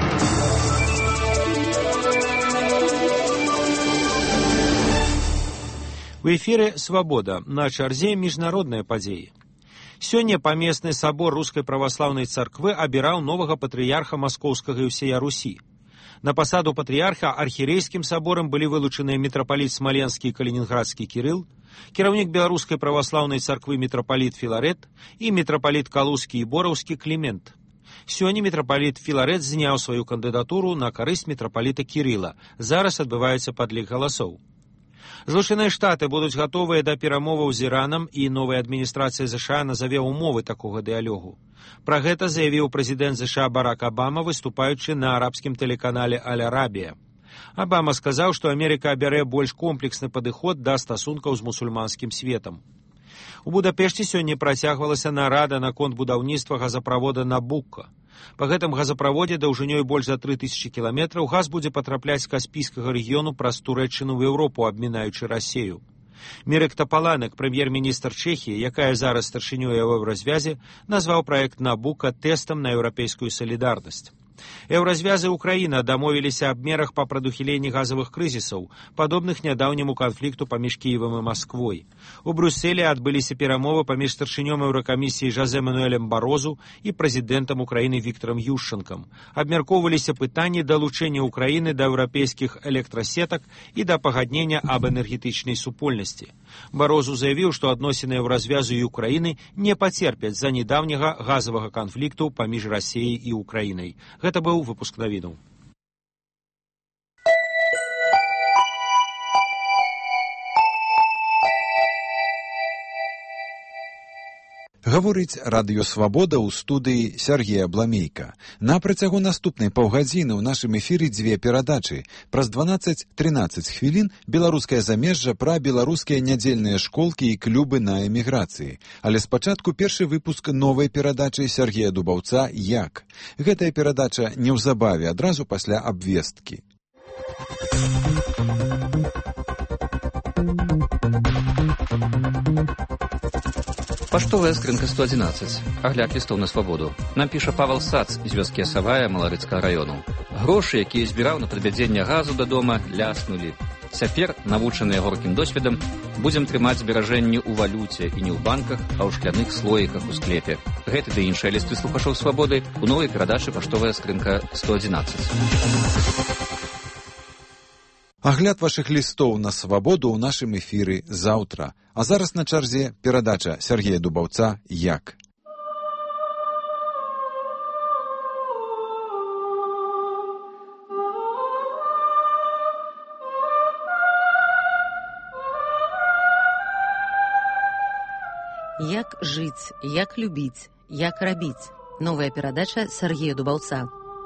У эфіры «Свабода», на чарзе міжнародныя падзеі. Сёння памесны сабор Рускай праваслаўнай царквы абіраў новага патрыярха Маскоўскага і ўсея Русі. На пасаду патрыярха архірэйскім саборам былі вылучаныя мітрапаліт Смаленскі і Калінінградскі Кірыл, кіраўнік Беларускай праваслаўнай царквы мітрапаліт Філарэт і мітрапаліт Калузскі і Бораўскі Клімент. Сёння мітрапаліт Філарэт зняў сваю кандыдатуру на карысць мітрапаліта Кірыла. Зараз адбываецца падлік галасоў. Злучаныя Штаты будуць гатовыя да перамоваў з Іранам, і новая адміністрацыя ЗША назаве ўмовы такога дыялогу. Пра гэта заявіў прэзідэнт ЗША Барак Абама, выступаючы на арабскім тэлеканале «Аль-Арабія». Абама сказаў, што Амерыка абярэ больш комплексны падыход да стасункаў з мусульманскім светам. У Будапешце сёння працягвалася нарада наконт будаўніцтва газаправода «Набукка». Па гэтым газаправодзе даўжынёй больш за тры тысячы кіламетраў газ будзе патрапляць з Каспійскага рэгіёну праз Турэччыну ў Еўропу, абмінаючы Расею. Мірек Тапаланек, прэм'ер-міністр Чэхіі, якая зараз старшынёй еўразвязе, назваў праект «Набукка» тэстам на еўрапейскую салідарнасць. Еўразвязы Украіна дамовіліся аб мерах па прадухіленні газавых крызісаў, падобных нядаўняму канфлікту паміж Кіевам і Масквой. У Брюсселі адбыліся перамовы паміж старшынём Еўракамісіі Жозе Мануэлем Барозу і прэзідэнтам Украіны Віктарам Ющанкам. Абмяркоўваліся пытанні далучэння Украіны да еўрапейскіх электрасетак і да пагаднення аб энергетычнай супольнасці. Барозу заявіў, што адносіны еўразвязу і Украіны не пацерпяць за недаўняга газавага канфлікту паміж Расеяй і Украінай. Гэта быў выпуск навінаў. Гаворыць радыё «Свабода» ў студыі Сергея Бламейка. На працягу наступнай паўгадзіны ў нашым эфіры дзве перадачы. Праз дванаццаць-трынаццаць хвілін беларускае замежжа пра беларускія нядзельныя школкі і клубы на эміграцыі. Але спачатку першы выпуск новай перадачы Сергея Дубаўца «Як». Гэтая перадача неўзабаве, адразу пасля абвесткі. Паштовая скрынка сто адзінаццаць. Агляд лістоў на свабоду. Нам піша Павал Сац з вёскі Асавая Маларыцкага раёну. Грошы, якія збіраў на падвядзенне газу да дома, ляснулі. Цяпер, навучаныя горкім досведам, будзем трымаць зберажэнні ў валюце і не ў банках, а ў шкляных слоіках у склепе. Гэты ды іншыя лісты слухачоў свабоды у новай перадачы «Паштовая скрынка сто адзінаццаць». Агляд вашых лістоў на свабоду ў нашым эфіры заўтра. А зараз на чарзе перадача Сергея Дубаўца «Як». Як жыць, як любіць, як рабіць. Новая перадача Сергея Дубаўца.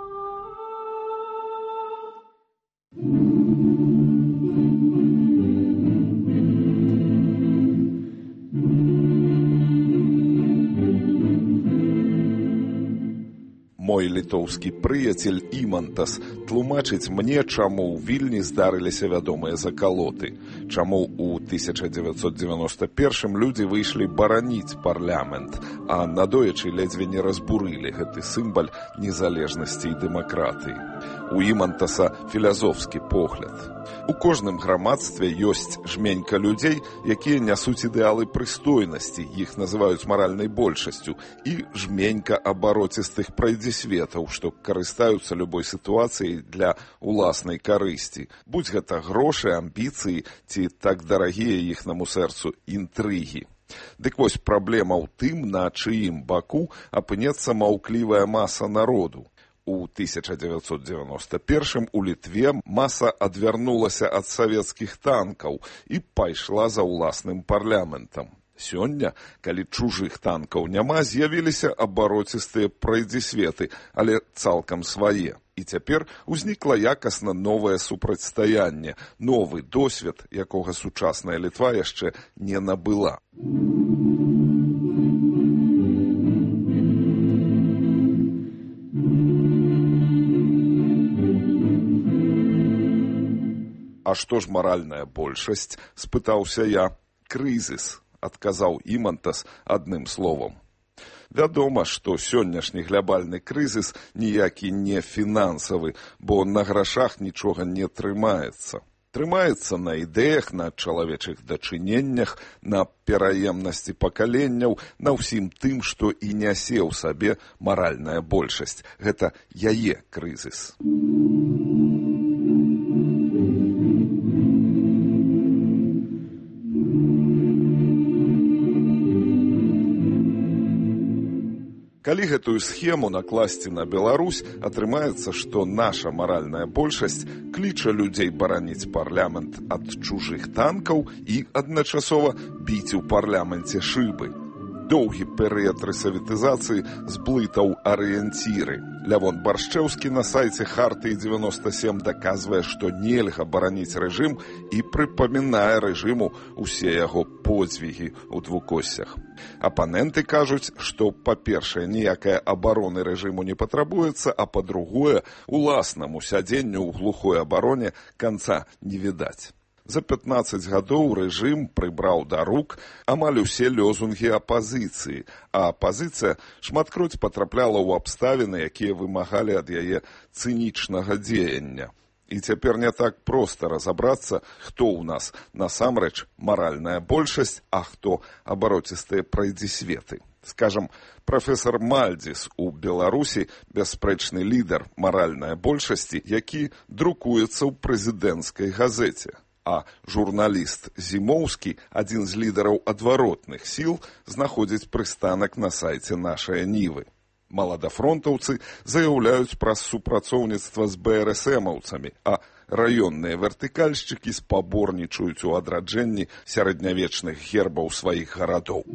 Мой літоўскі прыяцель Імантас тлумачыць мне, чаму ў Вільні здарыліся вядомыя закалоты, чаму ў тысяча дзевяцьсот дзевяноста першым людзі выйшлі бараніць парламент, а надоечы ледзьве не разбурылі гэты сімбаль незалежнасці і дэмакратыі. У Імантаса філазофскі погляд. У кожным грамадстве ёсць жменька людзей, якія нясуць ідэалы прыстойнасці, іх называюць маральнай большасцю, і жменька абароцістых прайдзісветаў, што карыстаюцца любой сітуацыяй для уласнай карысці. Будь гэта грошы, амбіцыі ці так дарагія іхнаму сэрцу інтрыгі. Дык вось праблема ў тым, на чыім баку апынецца маўклівая маса народу. У тысяча дзевяцьсот дзевяноста першым у Літве маса адвярнулася ад савецкіх танкаў і пайшла за ўласным парламентам. Сёння, калі чужых танкаў няма, з'явіліся абароцістыя прайдзісветы, але цалкам свае. І цяпер узнікла якасна новае супрацьстаянне, новы досвед, якога сучасная Літва яшчэ не набыла. А што ж маральная большасць? Спытаўся я. Крызіс, адказаў Імантас адным словам. Вядома, што сённяшні глябальны крызіс ніякі не фінансавы, бо на грашах нічога не трымаецца. Трымаецца на ідэях, на чалавечых дачыненнях, на пераемнасці пакаленняў, на ўсім тым, што і нясе ў сабе маральная большасць. Гэта яе крызіс. Калі гэтую схему накласці на Беларусь, атрымаецца, што наша маральная большасць кліча людзей бараніць парламент ад чужых танкаў і адначасова біць у парламенце шыбы. Доўгі перыяд рэсавітызацыі зблытаў арыенціры. Лявон Баршчэўскі на сайце Хартыі дзевяноста сем даказвае, што нельга бараніць рэжым і прыпамінае рэжыму усе яго подзвігі ў двукоссях. Апаненты кажуць, што, па-першае, ніякая абароны рэжыму не патрабуецца, а па-другое, уласнаму сядзенню ў глухой абароне канца не відаць. За пятнаццаць гадоў рэжым прыбраў да рук амаль усе лёзунгі апазіцыі, а апазіцыя шматкроць патрапляла ў абставіны, якія вымагалі ад яе цынічнага дзеяння. І цяпер не так проста разабрацца, хто ў нас насамрэч маральная большасць, а хто абароцістыя прайдзісветы. Скажам, прафесар Мальдзіс у Беларусі бясспрэчны лідар маральнай большасці, які друкуецца ў прэзідэнцкай газеце. А журналіст Зімоўскі, адзін з лідараў адваротных сіл, знаходзіць прыстанак на сайце «Нашая Нівы». Маладафронтаўцы заяўляюць пра супрацоўніцтва з бэ эр эс эмаўцамі, а раённыя вертыкальшчыкі спаборнічаюць у адраджэнні сярэднявечных гербаў сваіх гарадоў.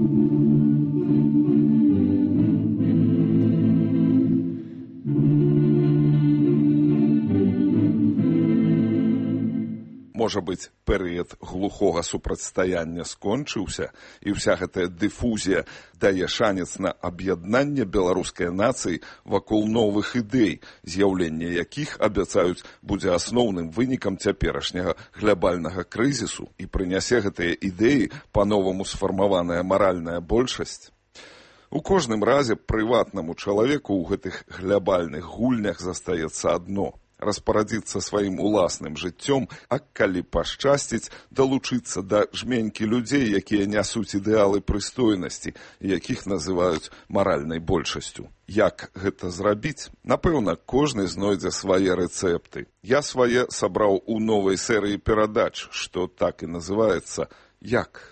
Можа быць, перыяд глухога супрацьстаяння скончыўся, і ўся гэтая дыфузія дае шанец на аб'яднанне беларускай нацыі вакол новых ідэй, з'яўленне якіх, абяцаюць, будзе асноўным вынікам цяперашняга глябальнага крызісу і прынясе гэтыя ідэі па-новаму сфармаваная маральная большасць. У кожным разе прыватнаму чалавеку ў гэтых глябальных гульнях застаецца адно распарадзіцца сваім уласным жыццём, а калі пашчасціць, далучыцца да жменькі людзей, якія нясуць ідэалы прыстойнасці, якіх называюць маральнай большасцю. Як гэта зрабіць? Напэўна, кожны знойдзе свае рэцэпты. Я свае сабраў у новай серыі перадач, што так і называецца «Як?».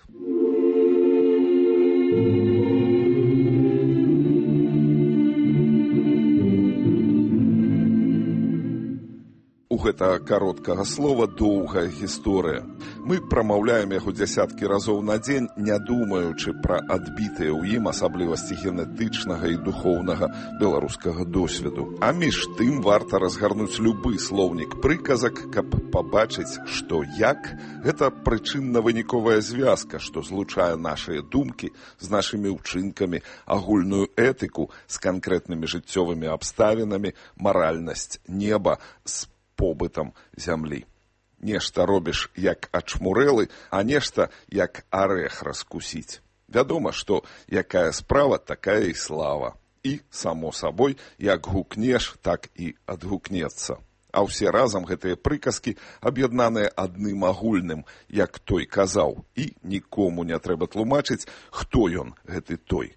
У гэтага кароткага слова доўгая гісторыя. Мы прамаўляем яго дзясяткі разоў на дзень, не думаючы пра адбітыя ў ім асаблівасці генетычнага і духоўнага беларускага досведу. А між тым варта разгарнуць любы слоўнік прыказак, каб пабачыць, што «як» – гэта прычынна-выніковая звязка, што злучае нашыя думкі з нашымі ўчынкамі, агульную этыку з канкрэтнымі жыццёвымі абставінамі, маральнасць неба з побытам зямлі. Нешта робіш як ачмурэлы, а нешта як арэх раскусіць. Вядома, што якая справа, такая і слава. І, само сабой, як гукнеш, так і адгукнецца. А ўсе разам гэтыя прыказкі аб'яднаныя адным агульным, як той казаў, і нікому не трэба тлумачыць, хто ён, гэты той.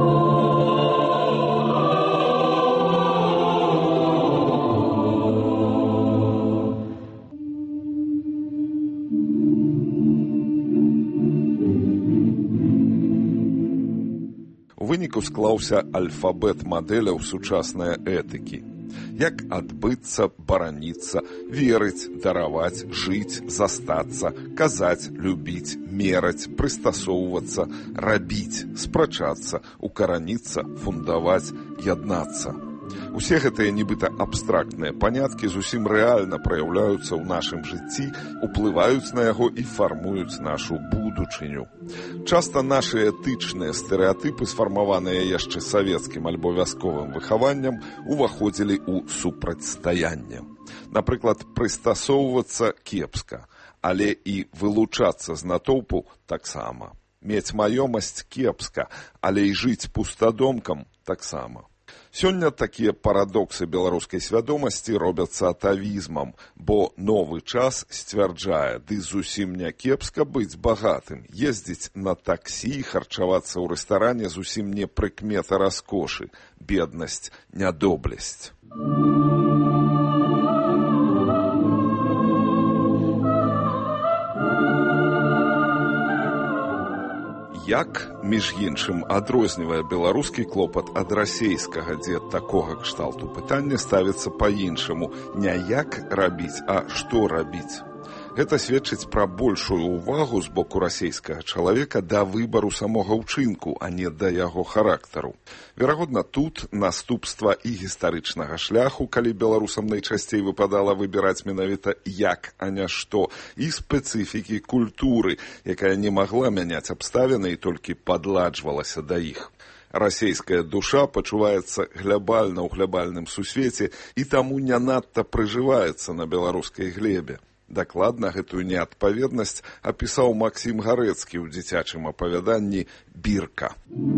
У выніку склаўся альфабет мадэляў сучаснай этыкі. Як адбыцца, бараніцца, верыць, дараваць, жыць, застацца, казаць, любіць, мераць, прыстасоўвацца, рабіць, спрачацца, укараніцца, фундаваць, яднацца. Усе гэтыя нібыта абстрактныя паняткі зусім рэальна праяўляюцца ў нашым жыцці, уплываюць на яго і фармуюць нашу будучыню. Часта нашы этычныя стэрэатыпы, сфармаваныя яшчэ савецкім альбо вясковым выхаваннем, уваходзілі ў супрацьстаянне. Напрыклад, прыстасоўвацца кепска, але і вылучацца з натоўпу таксама. Мець маёмасць кепска, але і жыць пустадомкам таксама. Сёння такія парадоксы беларускай свядомасці робяцца атавізмам, бо новы час сцвярджае, ды зусім не кепска быць багатым, ездзіць на таксі, харчавацца ў рэстаране зусім не прыкмета раскошы, беднасць, нядоблесць. Як, між іншым, адрознівае беларускі клопат ад расейскага, дзе такога кшталту пытання ставіцца па-іншаму. Не як рабіць, а што рабіць. Гэта сведчыць пра большую ўвагу з боку расейскага чалавека да выбару самога ўчынку, а не да яго характару. Верагодна, тут наступства і гістарычнага шляху, калі беларусам найчасцей выпадала выбіраць менавіта як, а не што, і спецыфікі культуры, якая не магла мяняць абставіны і толькі падладжвалася да іх. Расейская душа пачуваецца глябальна ў глябальным сусвеце і таму не надта прыжываецца на беларускай глебе. Дакладна гэтую неадпаведнасць апісаў Максім Гарэцкі ў дзіцячым апавяданні «Бірка».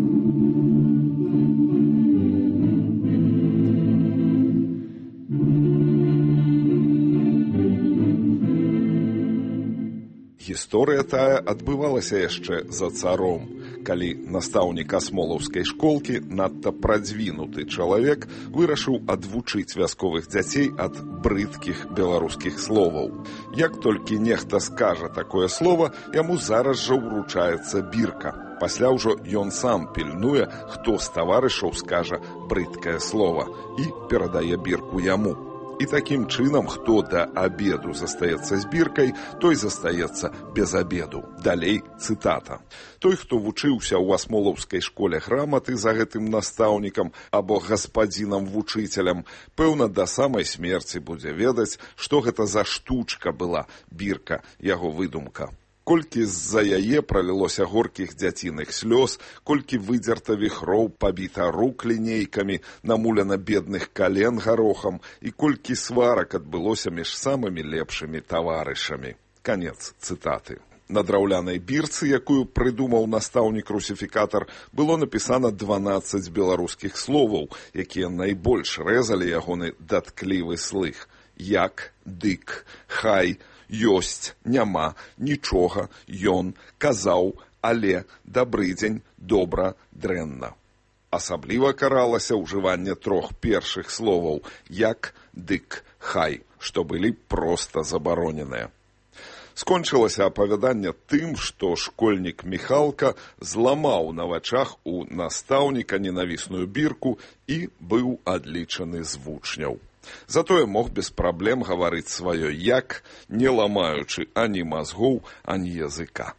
Гісторыя тая адбывалася яшчэ за царом, калі настаўнік асмолаўскай школкі, надта прадзвінуты чалавек, вырашыў адвучыць вясковых дзяцей ад брыдкіх беларускіх словаў. Як толькі нехта скажа такое слово, яму зараз жа ўручаецца бірка. Пасля ўжо ён сам пільнуе, хто з таварышаў скажа брыдкае слово і перадае бірку яму. І такім чынам, хто да абеду застаецца з біркай, той застаецца без абеду. Далей цытата. Той, хто вучыўся ў асмолаўскай школе граматы за гэтым настаўнікам або гаспадзінам-вучыцелем, пэўна, да самай смерці будзе ведаць, што гэта за штучка была бірка, яго выдумка. Колькі з-за яе пралілося горкіх дзяціных слёз, колькі выдзерта віхроў, пабіта рук лінейкамі, намулена бедных кален гарохам, і колькі сварак адбылося між самымі лепшымі таварышамі. Канец цытаты. На драўлянай бірцы, якую прыдумаў настаўнік-русіфікатар, было напісана дванаццаць беларускіх словаў, якія найбольш рэзалі ягоны датклівы слых. як, дык, хай, ёсць, няма, нічога, ён, казаў, але, дабры дзень, добра, дрэнна. Асабліва каралася ўжыванне трох першых словаў як, дык, хай, што былі проста забароненыя. Скончылася апавяданне тым, што школьнік Міхалка зламаў на вачах у настаўніка ненавісную бірку і быў адлічаны з вучняў. Затое мог без праблем гаварыць сваё як, не ламаючы ані мазгоў, ані языка.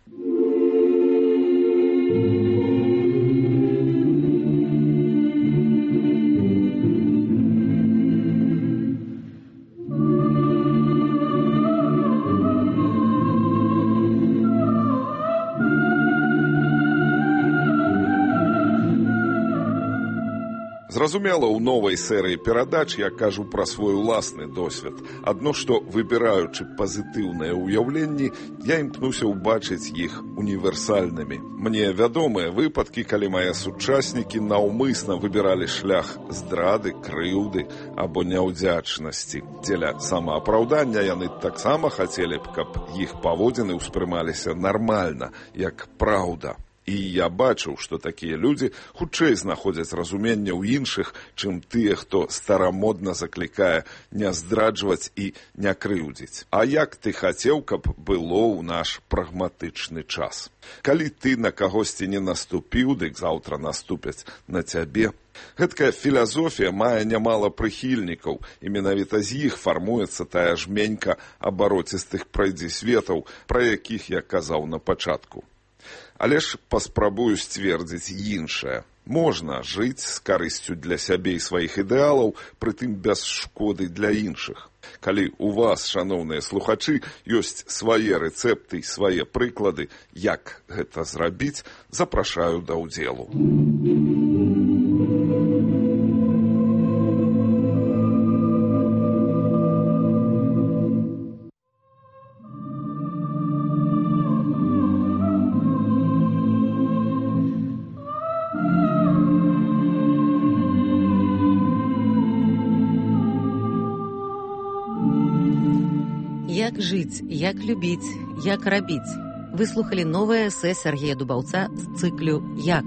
Зразумела, у новай серыі перадач я кажу пра свой уласны досвед. Адно што, выбіраючы пазітыўныя ўяўленні, я імкнуся ўбачыць іх універсальнымі. Мне вядомыя выпадкі, калі мае сучаснікі наўмысна выбіралі шлях здрады, крыўды або няўдзячнасці. Дзеля самаапраўдання яны таксама хацелі б, каб іх паводзіны ўспрымаліся нармальна, як праўда. І я бачыў, што такія людзі хутчэй знаходзяць разуменне ў іншых, чым тыя, хто старамодна заклікае не здраджваць і не крыўдзіць. А як ты хацеў, каб было ў наш прагматычны час? Калі ты на кагосьці не наступіў, дык заўтра наступяць на цябе. Гэткая філасофія мае нямала прыхільнікаў, і менавіта з іх фармуецца тая жменька абароцістых прайдзісветаў, пра якіх я казаў на пачатку. Але ж паспрабую сцвердзіць іншае. Можна жыць з карысцю для сябе і сваіх ідэалаў, прытым без шкоды для іншых. Калі у вас, шаноўныя слухачы, ёсць свае рэцэпты і свае прыклады, як гэта зрабіць, запрашаю да ўдзелу. Як жыць, як любіць, як рабіць. Выслухалі новае эсэ Сергея Дубаўца з цыклю «Як».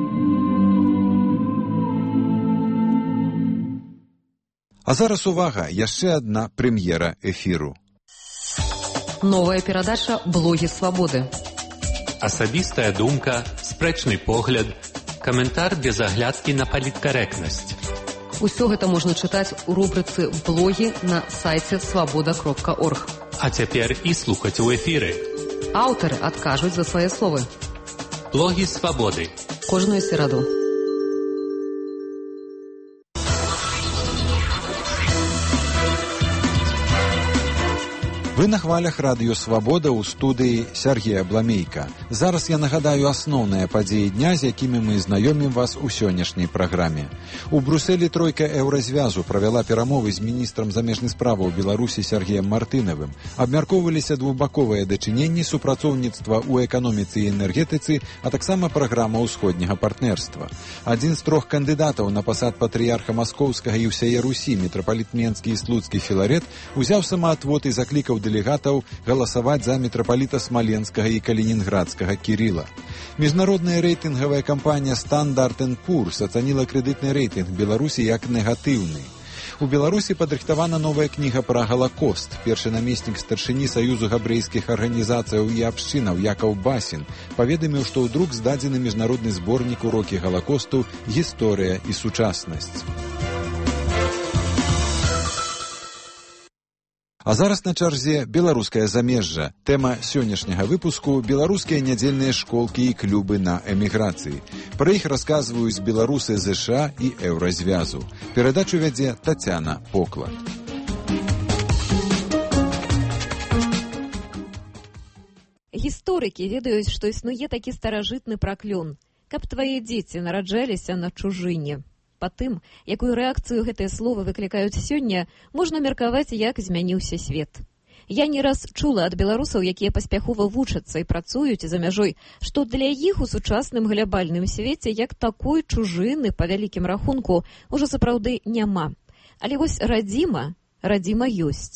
А зараз увага, яшчэ адна прэм'ера эфіру. Новая перадача «Блогі свабоды». Асабістая думка, спрэчны погляд, каментар без аглядкі на паліткарэктнасць. Усё гэта можна чытаць у рубрыцы «Блогі» на сайце свабода кропка орг. А цяпер і слухаць у эфіры. Аўтары адкажуць за свае словы. Блогі свабоды. Кожную сераду. Вы на хвалях радыё «Свабода» ў студыі Сергея Бламейка. Зараз я нагадаю асноўныя падзеі дня, з якімі мы знаёмім вас у сённяшняй праграме. У Брусэлі тройка еўразвязу правяла перамовы з міністрам замежных справаў Беларусі Сергеем Мартынавым. Абмяркоўваліся двухбаковыя дачыненні, супрацоўніцтва ў эканоміцы і энергетыцы, а таксама праграма ўсходняга партнерства. Адзін з трох кандыдатаў на пасад патрыярха Маскоўскага і ўсяе Русі, мітрапаліт Менскі і Слуцкі Філарет, узяў самаатвод і заклікаў дэлегатаў галасаваць за мітрапаліта Смаленскага і Калінінградскага Кірыла. Міжнародная рэйтынгавая кампанія Standard энд Poor's ацаніла крэдытны рэйтынг Беларусі як негатыўны. У Беларусі падрыхтавана новая кніга пра Галакост. Першы намеснік старшыні Саюзу габрэйскіх арганізацыяў і абшчынаў Якаў Басін паведаміў, што ў друк здадзены міжнародны зборнік урокі Галакосту «Гісторыя і сучаснасць». А зараз на чарзе беларускае замежжа. Тэма сённяшняга выпуску – беларускія нядзельныя школкі і клубы на эміграцыі. Пра іх расказваюць беларусы ЗША і Еўразвязу. Перадачу вядзе Тацяна Поклад. Гісторыкі ведаюць, што існуе такі старажытны праклён, каб твае дзеці нараджаліся на чужыне. Па тым, якую рэакцыю гэтыя словы выклікаюць сёння, можна меркаваць, як змяніўся свет. Я не раз чула ад беларусаў, якія паспяхова вучацца і працуюць за мяжой, што для іх у сучасным глябальным свеце як такой чужыны, па вялікім рахунку, ужо сапраўды няма. Але вось радзіма, радзіма ёсць.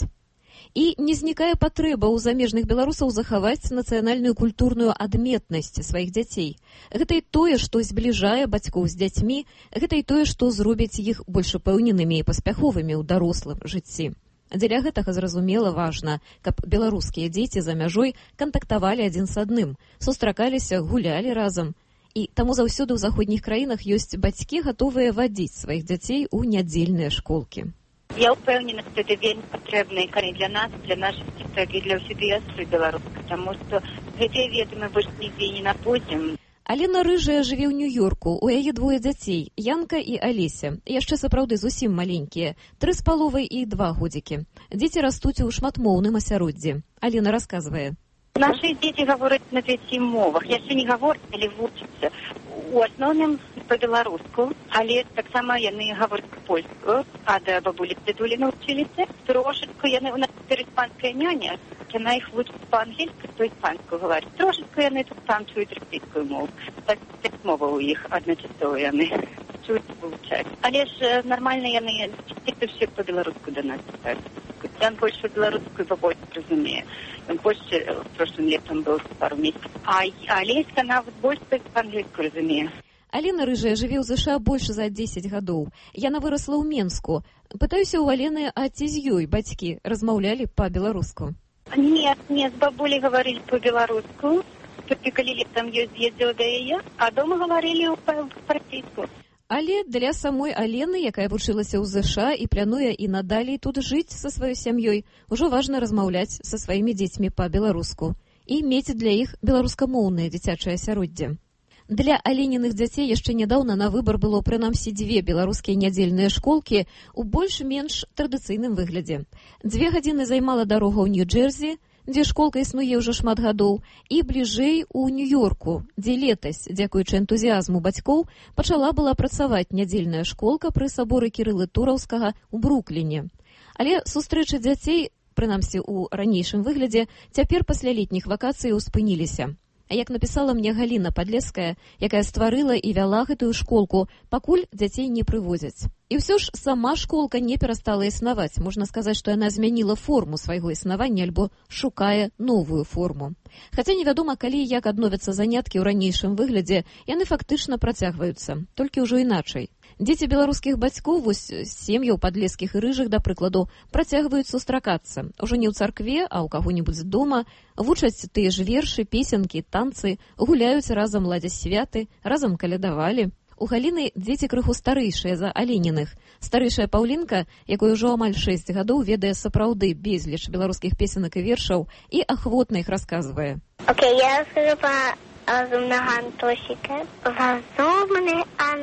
І не знікае патрэба ў замежных беларусаў захаваць нацыянальную культурную адметнасць сваіх дзяцей. Гэта і тое, што збліжае бацькоў з дзяцьмі, гэта і тое, што зробіць іх больш упэўненымі і паспяховымі ў дарослым жыцці. Дзеля гэтага зразумела важна, каб беларускія дзеці за мяжой кантактавалі адзін з адным, сустракаліся, гулялі разам. І таму заўсёды ў заходніх краінах ёсць бацькі, гатовыя вадзіць сваіх дзяцей у нядзельныя школкі. Я ўпэўнена, што гэта вельмі патрэбна і калі для нас, для нашых дзяцей і для ўсёй дыяспоры беларускай, таму што гэтыя веды мы больш нідзе не напойдзем. Алена Рыжая жыве ў Нью-Йорку, у яе двое дзяцей, Янка і Алеся. Яшчэ сапраўды зусім маленькія, тры з паловай і два годзікі. Дзеці растуць у шматмоўным асяроддзі. Алена расказвае. Нашы дзеці гавораць на пяці мовах, яшчэ не гавораць, але вучацца. У асноўным па-беларуску, але таксама яны гавораць польскую, а да бабулі дзедулі навучыліся. Трошечку яны, у нас цяпер іспанская няня, яна іх вучыць па-ангельску, то іспанскую гавораць. Трошечку яны тут там чуюць расійскую мову. Так, так мова ў іх адначасова яны чуюць вывучаць. Але ж нармальна яны ўсе па-беларуску да нас чытаюць. Ён больш па-беларускую побольш разумее. Ён больш прошлым летом был пару месяцев. А Олеська нават больш па-англійску разумее. Алена Рыжая жыве ў ЗША больш за дзесяць гадоў. Яна вырасла ў Менску. Пытаюся ў Алены, а ці з ёй бацькі размаўлялі па-беларуску? Нет, нет, з бабулей гаварылі па-беларуску. Толькі калі летом ездзіла да яе, а дома гаварылі па-расійску. Але для самой Алены, якая вучылася ў ЗША і плануе і надалей тут жыць са сваёй сям'ёй, ужо важна размаўляць са сваімі дзецьмі па-беларуску і мець для іх беларускамоўнае дзіцячае асяроддзе. Для Алениных дзяцей яшчэ нядаўна на выбар было прынамсі дзве беларускія нядзельныя школкі ў больш-менш традыцыйным выглядзе. Дзве гадзіны займала дарога ў Нью-Джерсі, дзе школка існуе ўжо шмат гадоў, і бліжэй у Нью-Йорку, дзе летась, дзякуючы энтузіязму бацькоў, пачала была працаваць нядзельная школка пры саборы Кірылы Тураўскага ў Брукліне. Але сустрэчы дзяцей, прынамсі ў ранейшым выглядзе, цяпер пасля летніх вакацый успыніліся. А як напісала мне Галіна Падлеская, якая стварыла і вяла гэтую школку, пакуль дзяцей не прывозяць. І ўсё ж сама школка не перастала існаваць. Можна сказаць, што яна змяніла форму свайго існавання альбо шукае новую форму. Хаця невядома, калі і як адновяцца заняткі ў ранейшым выглядзе, яны фактычна працягваюцца, толькі ўжо іначай. Дзеці беларускіх бацькоў, вось сем'яў падлескіх і рыжых, да прыкладу, працягваюць сустракацца. Ужо не ў царкве, а ў каго-небудзь дома, вучаць тыя ж вершы, песенкі, танцы, гуляюць разам, ладзяць святы, разам калядавалі. У Галіны дзеці крыху старэйшыя за Алениных. Старэйшая Паўлінка, якой ужо амаль шэсць гадоў, ведае сапраўды безліч беларускіх песенак і вершаў і ахвотна іх расказвае. Окей, okay, я раскажу про разумного Антосика. Разумный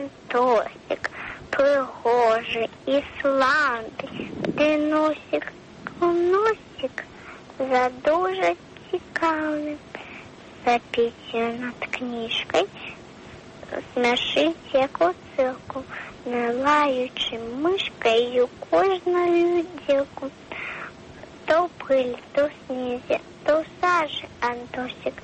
Антосик, пригожий і славний, ти носик, носик, за дуже цікавим, за пісню над книжкой, смешить яку цирку, не лаючи мишкою кожну ділку. То в пилі, то в снізі, то в сажі Антосик,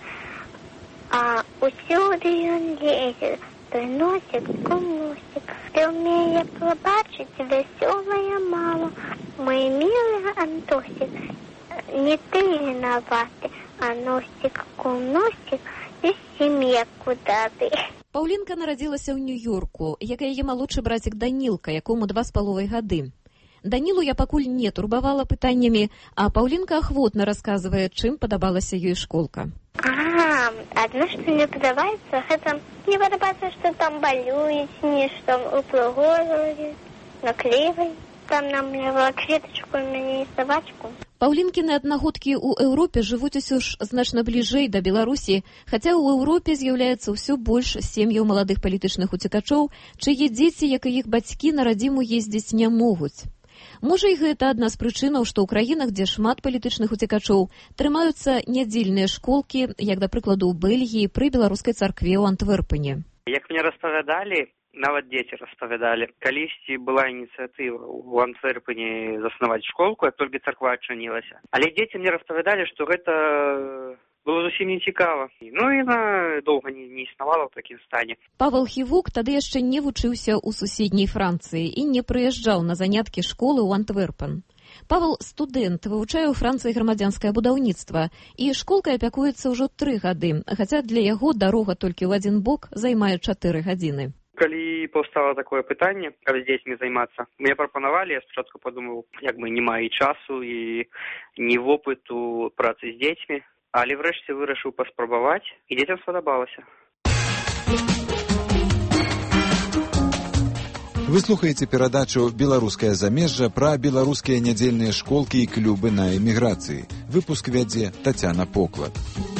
а усюди він лізе, той носик, носик. Ти вміє побачить веселая мало, мой милый Антосик, не ти виноватый, а носик, носик, і сім'я куди. Паўлінка нарадзілася ў Нью-Йорку, як яе малодшы брацік Данілка, якому два з паловай гады. Данілу я пакуль не турбавала пытаннямі, а Паўлінка ахвотна расказвае, чым падабалася ёй школка. А, адно, што мне падабаецца, гэта мне падабаецца, што там балююць, нешта упрыгожваюць, наклейваюць. Там намалявала кветачку, у мяне і сабачку. Паўлінкіны аднагодкі ў Еўропе жывуць усё ж значна бліжэй да Беларусі, хаця ў Еўропе з'яўляецца ўсё больш сем'яў маладых палітычных уцекачоў, чые дзеці, як і іх бацькі, на радзіму ездзіць не могуць. Можа, і гэта адна з прычынаў, што ў краінах, дзе шмат палітычных уцекачоў, трымаюцца нядзельныя школкі, як, да прыкладу, у Бельгіі пры беларускай царкве ў Антверпене. Як мне распавядалі, нават дзеці распавядалі, калісьці была ініцыятыва ў Антверпене заснаваць школку, як толькі царква адчынілася. Але дзеці мне распавядалі, што гэта было зусім не цікава. Ну і яна доўга не, не існавала ў такім стане. Павел Хівук тады яшчэ не вучыўся ў суседняй Францыі і не прыязджаў на заняткі школы ў Антверпен. Павел студэнт, вывучае ў Францыі грамадзянскае будаўніцтва, і школкай апякуецца ўжо тры гады, хаця для яго дарога толькі ў адзін бок займае чатыры гадзіны. Калі паўстала такое пытанне, каб з дзецьмі займацца, мне прапанавалі, я спачатку падумаў, як бы не маю часу і ні вопыту працы з дзецьмі, але врэшце вырашыў паспрабаваць, і дзецям спадабалася. Вы слухаеце перадачу «Беларускае замежжа» пра беларускія нядзельныя школкі і клубы на эміграцыі. Выпуск вядзе Тацяна Поклад.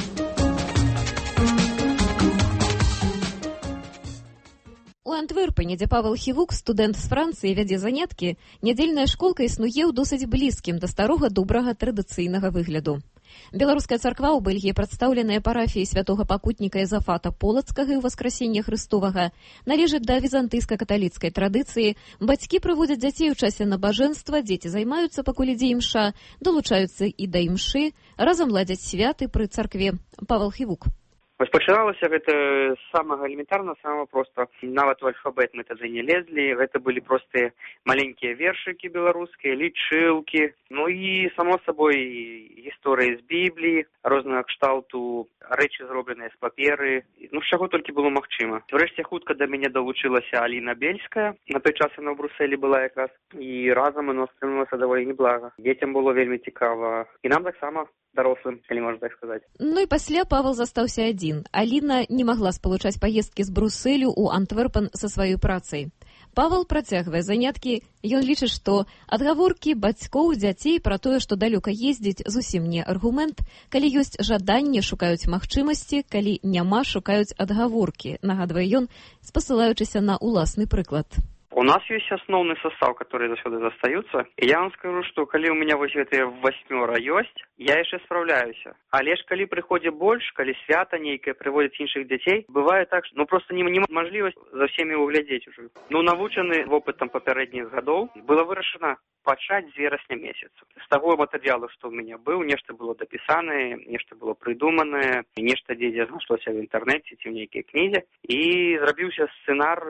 У Антверпене, дзе Павел Хівук, студэнт з Францыі, вядзе заняткі, нядзельная школка існуе ў досыць блізкім да старога добрага традыцыйнага выгляду. Беларуская царква ў Бельгіі, прадстаўленая парафіяй святога пакутніка Ізафата Полацкага і Воскресення Христовага, належыць да візантыйска-каталіцкай традыцыі. Бацькі прыводзяць дзяцей у часе набажэнства, дзеці займаюцца, пакуль ідзе імша, далучаюцца і да імшы, разам ладзяць святы пры царкве. Павел Хівук. Вось пачыналася гэта з самага элементарна, самага проста. Нават у альфабет мы тады не лезлі, гэта былі простыя маленькія вершыкі беларускія, лічылкі, ну і, само сабой, гісторыі з Бібліі, рознага кшталту, рэчы зробленыя з паперы, ну, з чаго толькі было магчыма. Врэшце хутка да мяне далучылася Аліна Бельская, на той час яна ў Брусэлі была якраз, і разам яно стрымалася даволі неблага. Дзецям было вельмі цікава, і нам таксама, дарослым, калі можна так сказаць. Ну і пасля Павел застаўся адзін. Аліна не магла спалучаць паездкі з Брусэлю ў Антверпен са сваёй працай. Павел працягвае заняткі. Ён лічыць, што адгаворкі бацькоў дзяцей пра тое, што далёка ездзіць, зусім не аргумент. Калі ёсць жаданне, шукаюць магчымасці, калі няма, шукаюць адгаворкі, нагадвае ён, спасылаючыся на ўласны прыклад. У нас есть основный состав, который заўсёды застаюцца. І я вам скажу, што калі ў меня вось гэтыя васьмёра ёсць, я яшчэ справляюся. Але ж калі прыходзі больш, калі свята нейкае прыводзіць іншых дзяцей, бывае так, што ну проста нема мажлівасць за всеми углядзець ужо. Ну, навучаны вопытам папярэдніх гадоў, было вырашана пачаць з верасня месяца. З таго матэрыялу, што ў мяне быў, нешта было дапісанае, нешта было прыдуманае, нешта дзе-дзе знайшлося в інтэрнэце ці ў нейкай кнізе. І зрабіўся сцэнар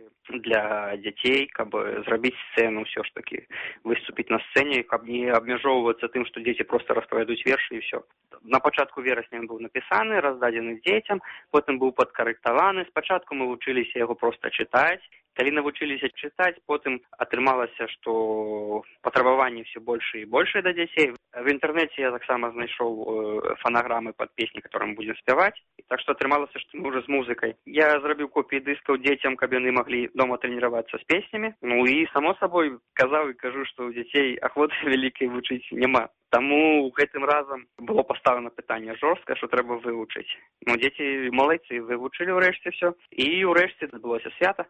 для дзяцей, каб зрабіць сцэну ўсё ж такі, выступіць на сцэне, каб не абмяжоўвацца тым, што дзеці проста распавядуць вершы і ўсё. На пачатку верасня ён быў напісаны, раздадзены дзецям, потым быў падкарэктаваны. Спачатку мы вучыліся яго проста чытаць. Калі навучыліся чытаць, потым атрымалася, што патрабаванні ўсё больш і больш да дзяцей. В інтэрнэце я таксама знайшоў фанаграмы пад песні, которые мы будзем спяваць. Так што атрымалася, што мы ўжо з музыкай. Я зрабіў копіі дыскаў дзецям, каб яны маглі дома трэніравацца з песнямі. Ну і, само сабой, казаў і кажу, што ў дзяцей ахвоты вялікай вучыць няма. Таму гэтым разам было паставлена пытанне жорстка, што трэба вывучыць. Ну, дзеці малайцы вывучылі ўрэшце ўсё. І ўрэшце адбылося свята.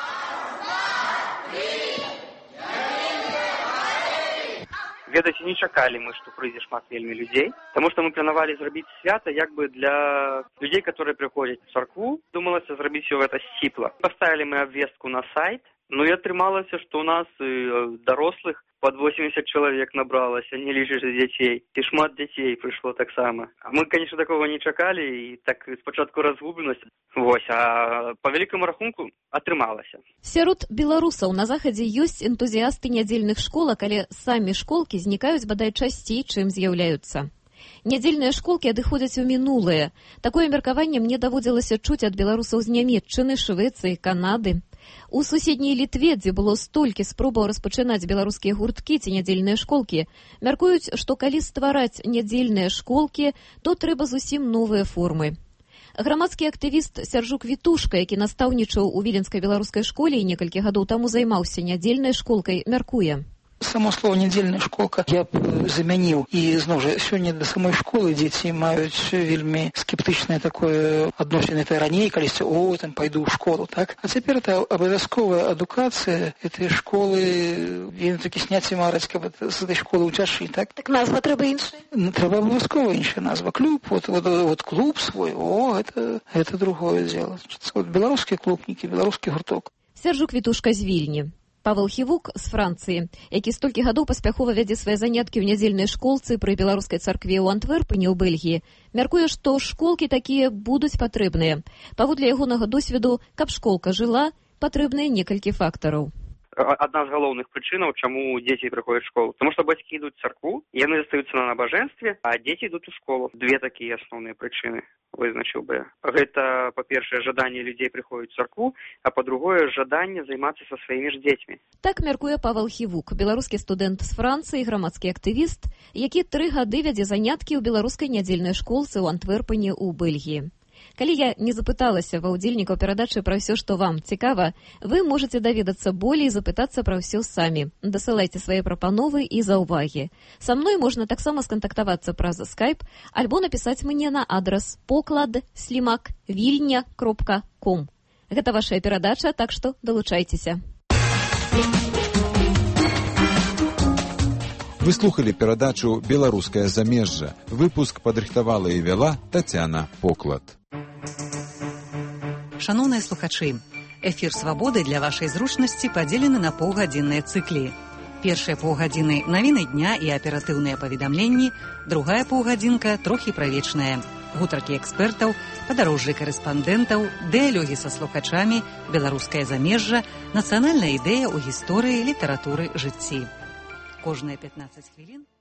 Ведаеце, не чакалі мы, што прыйдзе шмат вельмі людзей, таму што мы планавалі зрабіць свята як бы для людзей, которые прыходзяць у царкву. Думалася зрабіць усё гэта сціпла. Паставілі мы абвестку на сайт, ну і атрымалася, што ў нас дарослых под восемьдесят чалавек набралася, не лічачы дзяцей. І шмат дзяцей прыйшло таксама. Мы, конечно, такого не чакалі, і так спачатку разгубленасць. Вось, а па вялікаму рахунку атрымалася. Сярод беларусаў на захадзе ёсць энтузіасты нядзельных школак, але самі школкі знікаюць бадай часцей, чым з'яўляюцца. Нядзельныя школкі адыходзяць у мінулае. Такое меркаванне мне даводзілася чуць ад беларусаў з Нямецчыны, Швецыі, Канады. У суседняй Літве, дзе было столькі спробаў распачынаць беларускія гурткі ці нядзельныя школкі, мяркуюць, што калі ствараць нядзельныя школкі, то трэба зусім новыя формы. Грамадскі актывіст Сяржук Вітушка, які настаўнічаў у віленскай беларускай школе і некалькі гадоў таму займаўся нядзельнай школкай, мяркуе. Само слово «нядзельная школка» я б замяніў. І, зноў жа, сёння да самой школы дзеці маюць вельмі скептычнае такое адносіны. Это раней, калісьці, о, там, пайду ў школу, так? А цяпер это абавязковая адукацыя. Гэтыя школы, яны такі сняці мараць, каб з этой школы ўцяшы, так? Так назва трэба іншая? Трэба абавязкова іншая назва. Клуб, вот, вот, вот клуб свой, о, это, это другое дело. Вот беларускія клубнікі, беларускі гурток. Сяржук Вітушка з Вільні. Павел Хівук з Францыі, які столькі гадоў паспяхова вядзе свае заняткі ў нядзельнай школцы пры беларускай царкве ў Антверпене ў Бельгіі, мяркуе, што школкі такія будуць патрэбныя. Паводле ягонага досведу, каб школка жыла, патрэбныя некалькі фактараў. одна з галоўных прычынаў, чаму дзеці прыходзяць у школу. Таму што бацькі ідуць у царкву, яны застаюцца на набажэнстве, а дзеці ідуць у школу. Две такія асноўныя прычыны вызначыў бы. Гэта, па-першае, жаданне людзей прыходзіць у царкву, а па-другое, жаданне займацца са сваімі ж дзецьмі. Так мяркуе Павел Хівук, беларускі студэнт з Францыі, грамадскі актывіст, які тры гады вядзе заняткі ў беларускай нядзельнай школцы ў Антверпені ў Бельгіі. Калі я не запыталася ва ўдзельнікаў перадачы пра ўсё, што вам цікава, вы можаце даведацца болей і запытацца пра ўсё самі. Дасылайце свае прапановы і заўвагі. Са мной можна таксама скантактавацца праз скайп альбо напісаць мне на адрас поклад слімак вільня кропка ком. Гэта вашая перадача, так што далучайцеся. Вы слухалі перадачу «Беларускае замежжа». Выпуск падрыхтавала і вяла Тацяна Поклад. Шановныя слухачы, эфір «Свабоды» для вашай зручнасці падзелены на паўгадзінныя цыклі. Першыя паўгадзіны навіны дня і аператыўныя паведамленні, другая паўгадзінка трохі правечная. Гутаркі экспертаў, падарожжы карэспандэнтаў, дыялогі са слухачамі, беларускае замежжа, нацыянальная ідэя ў гісторыі, літаратуры, жыцці. Кожныя пятнаццаць хвілін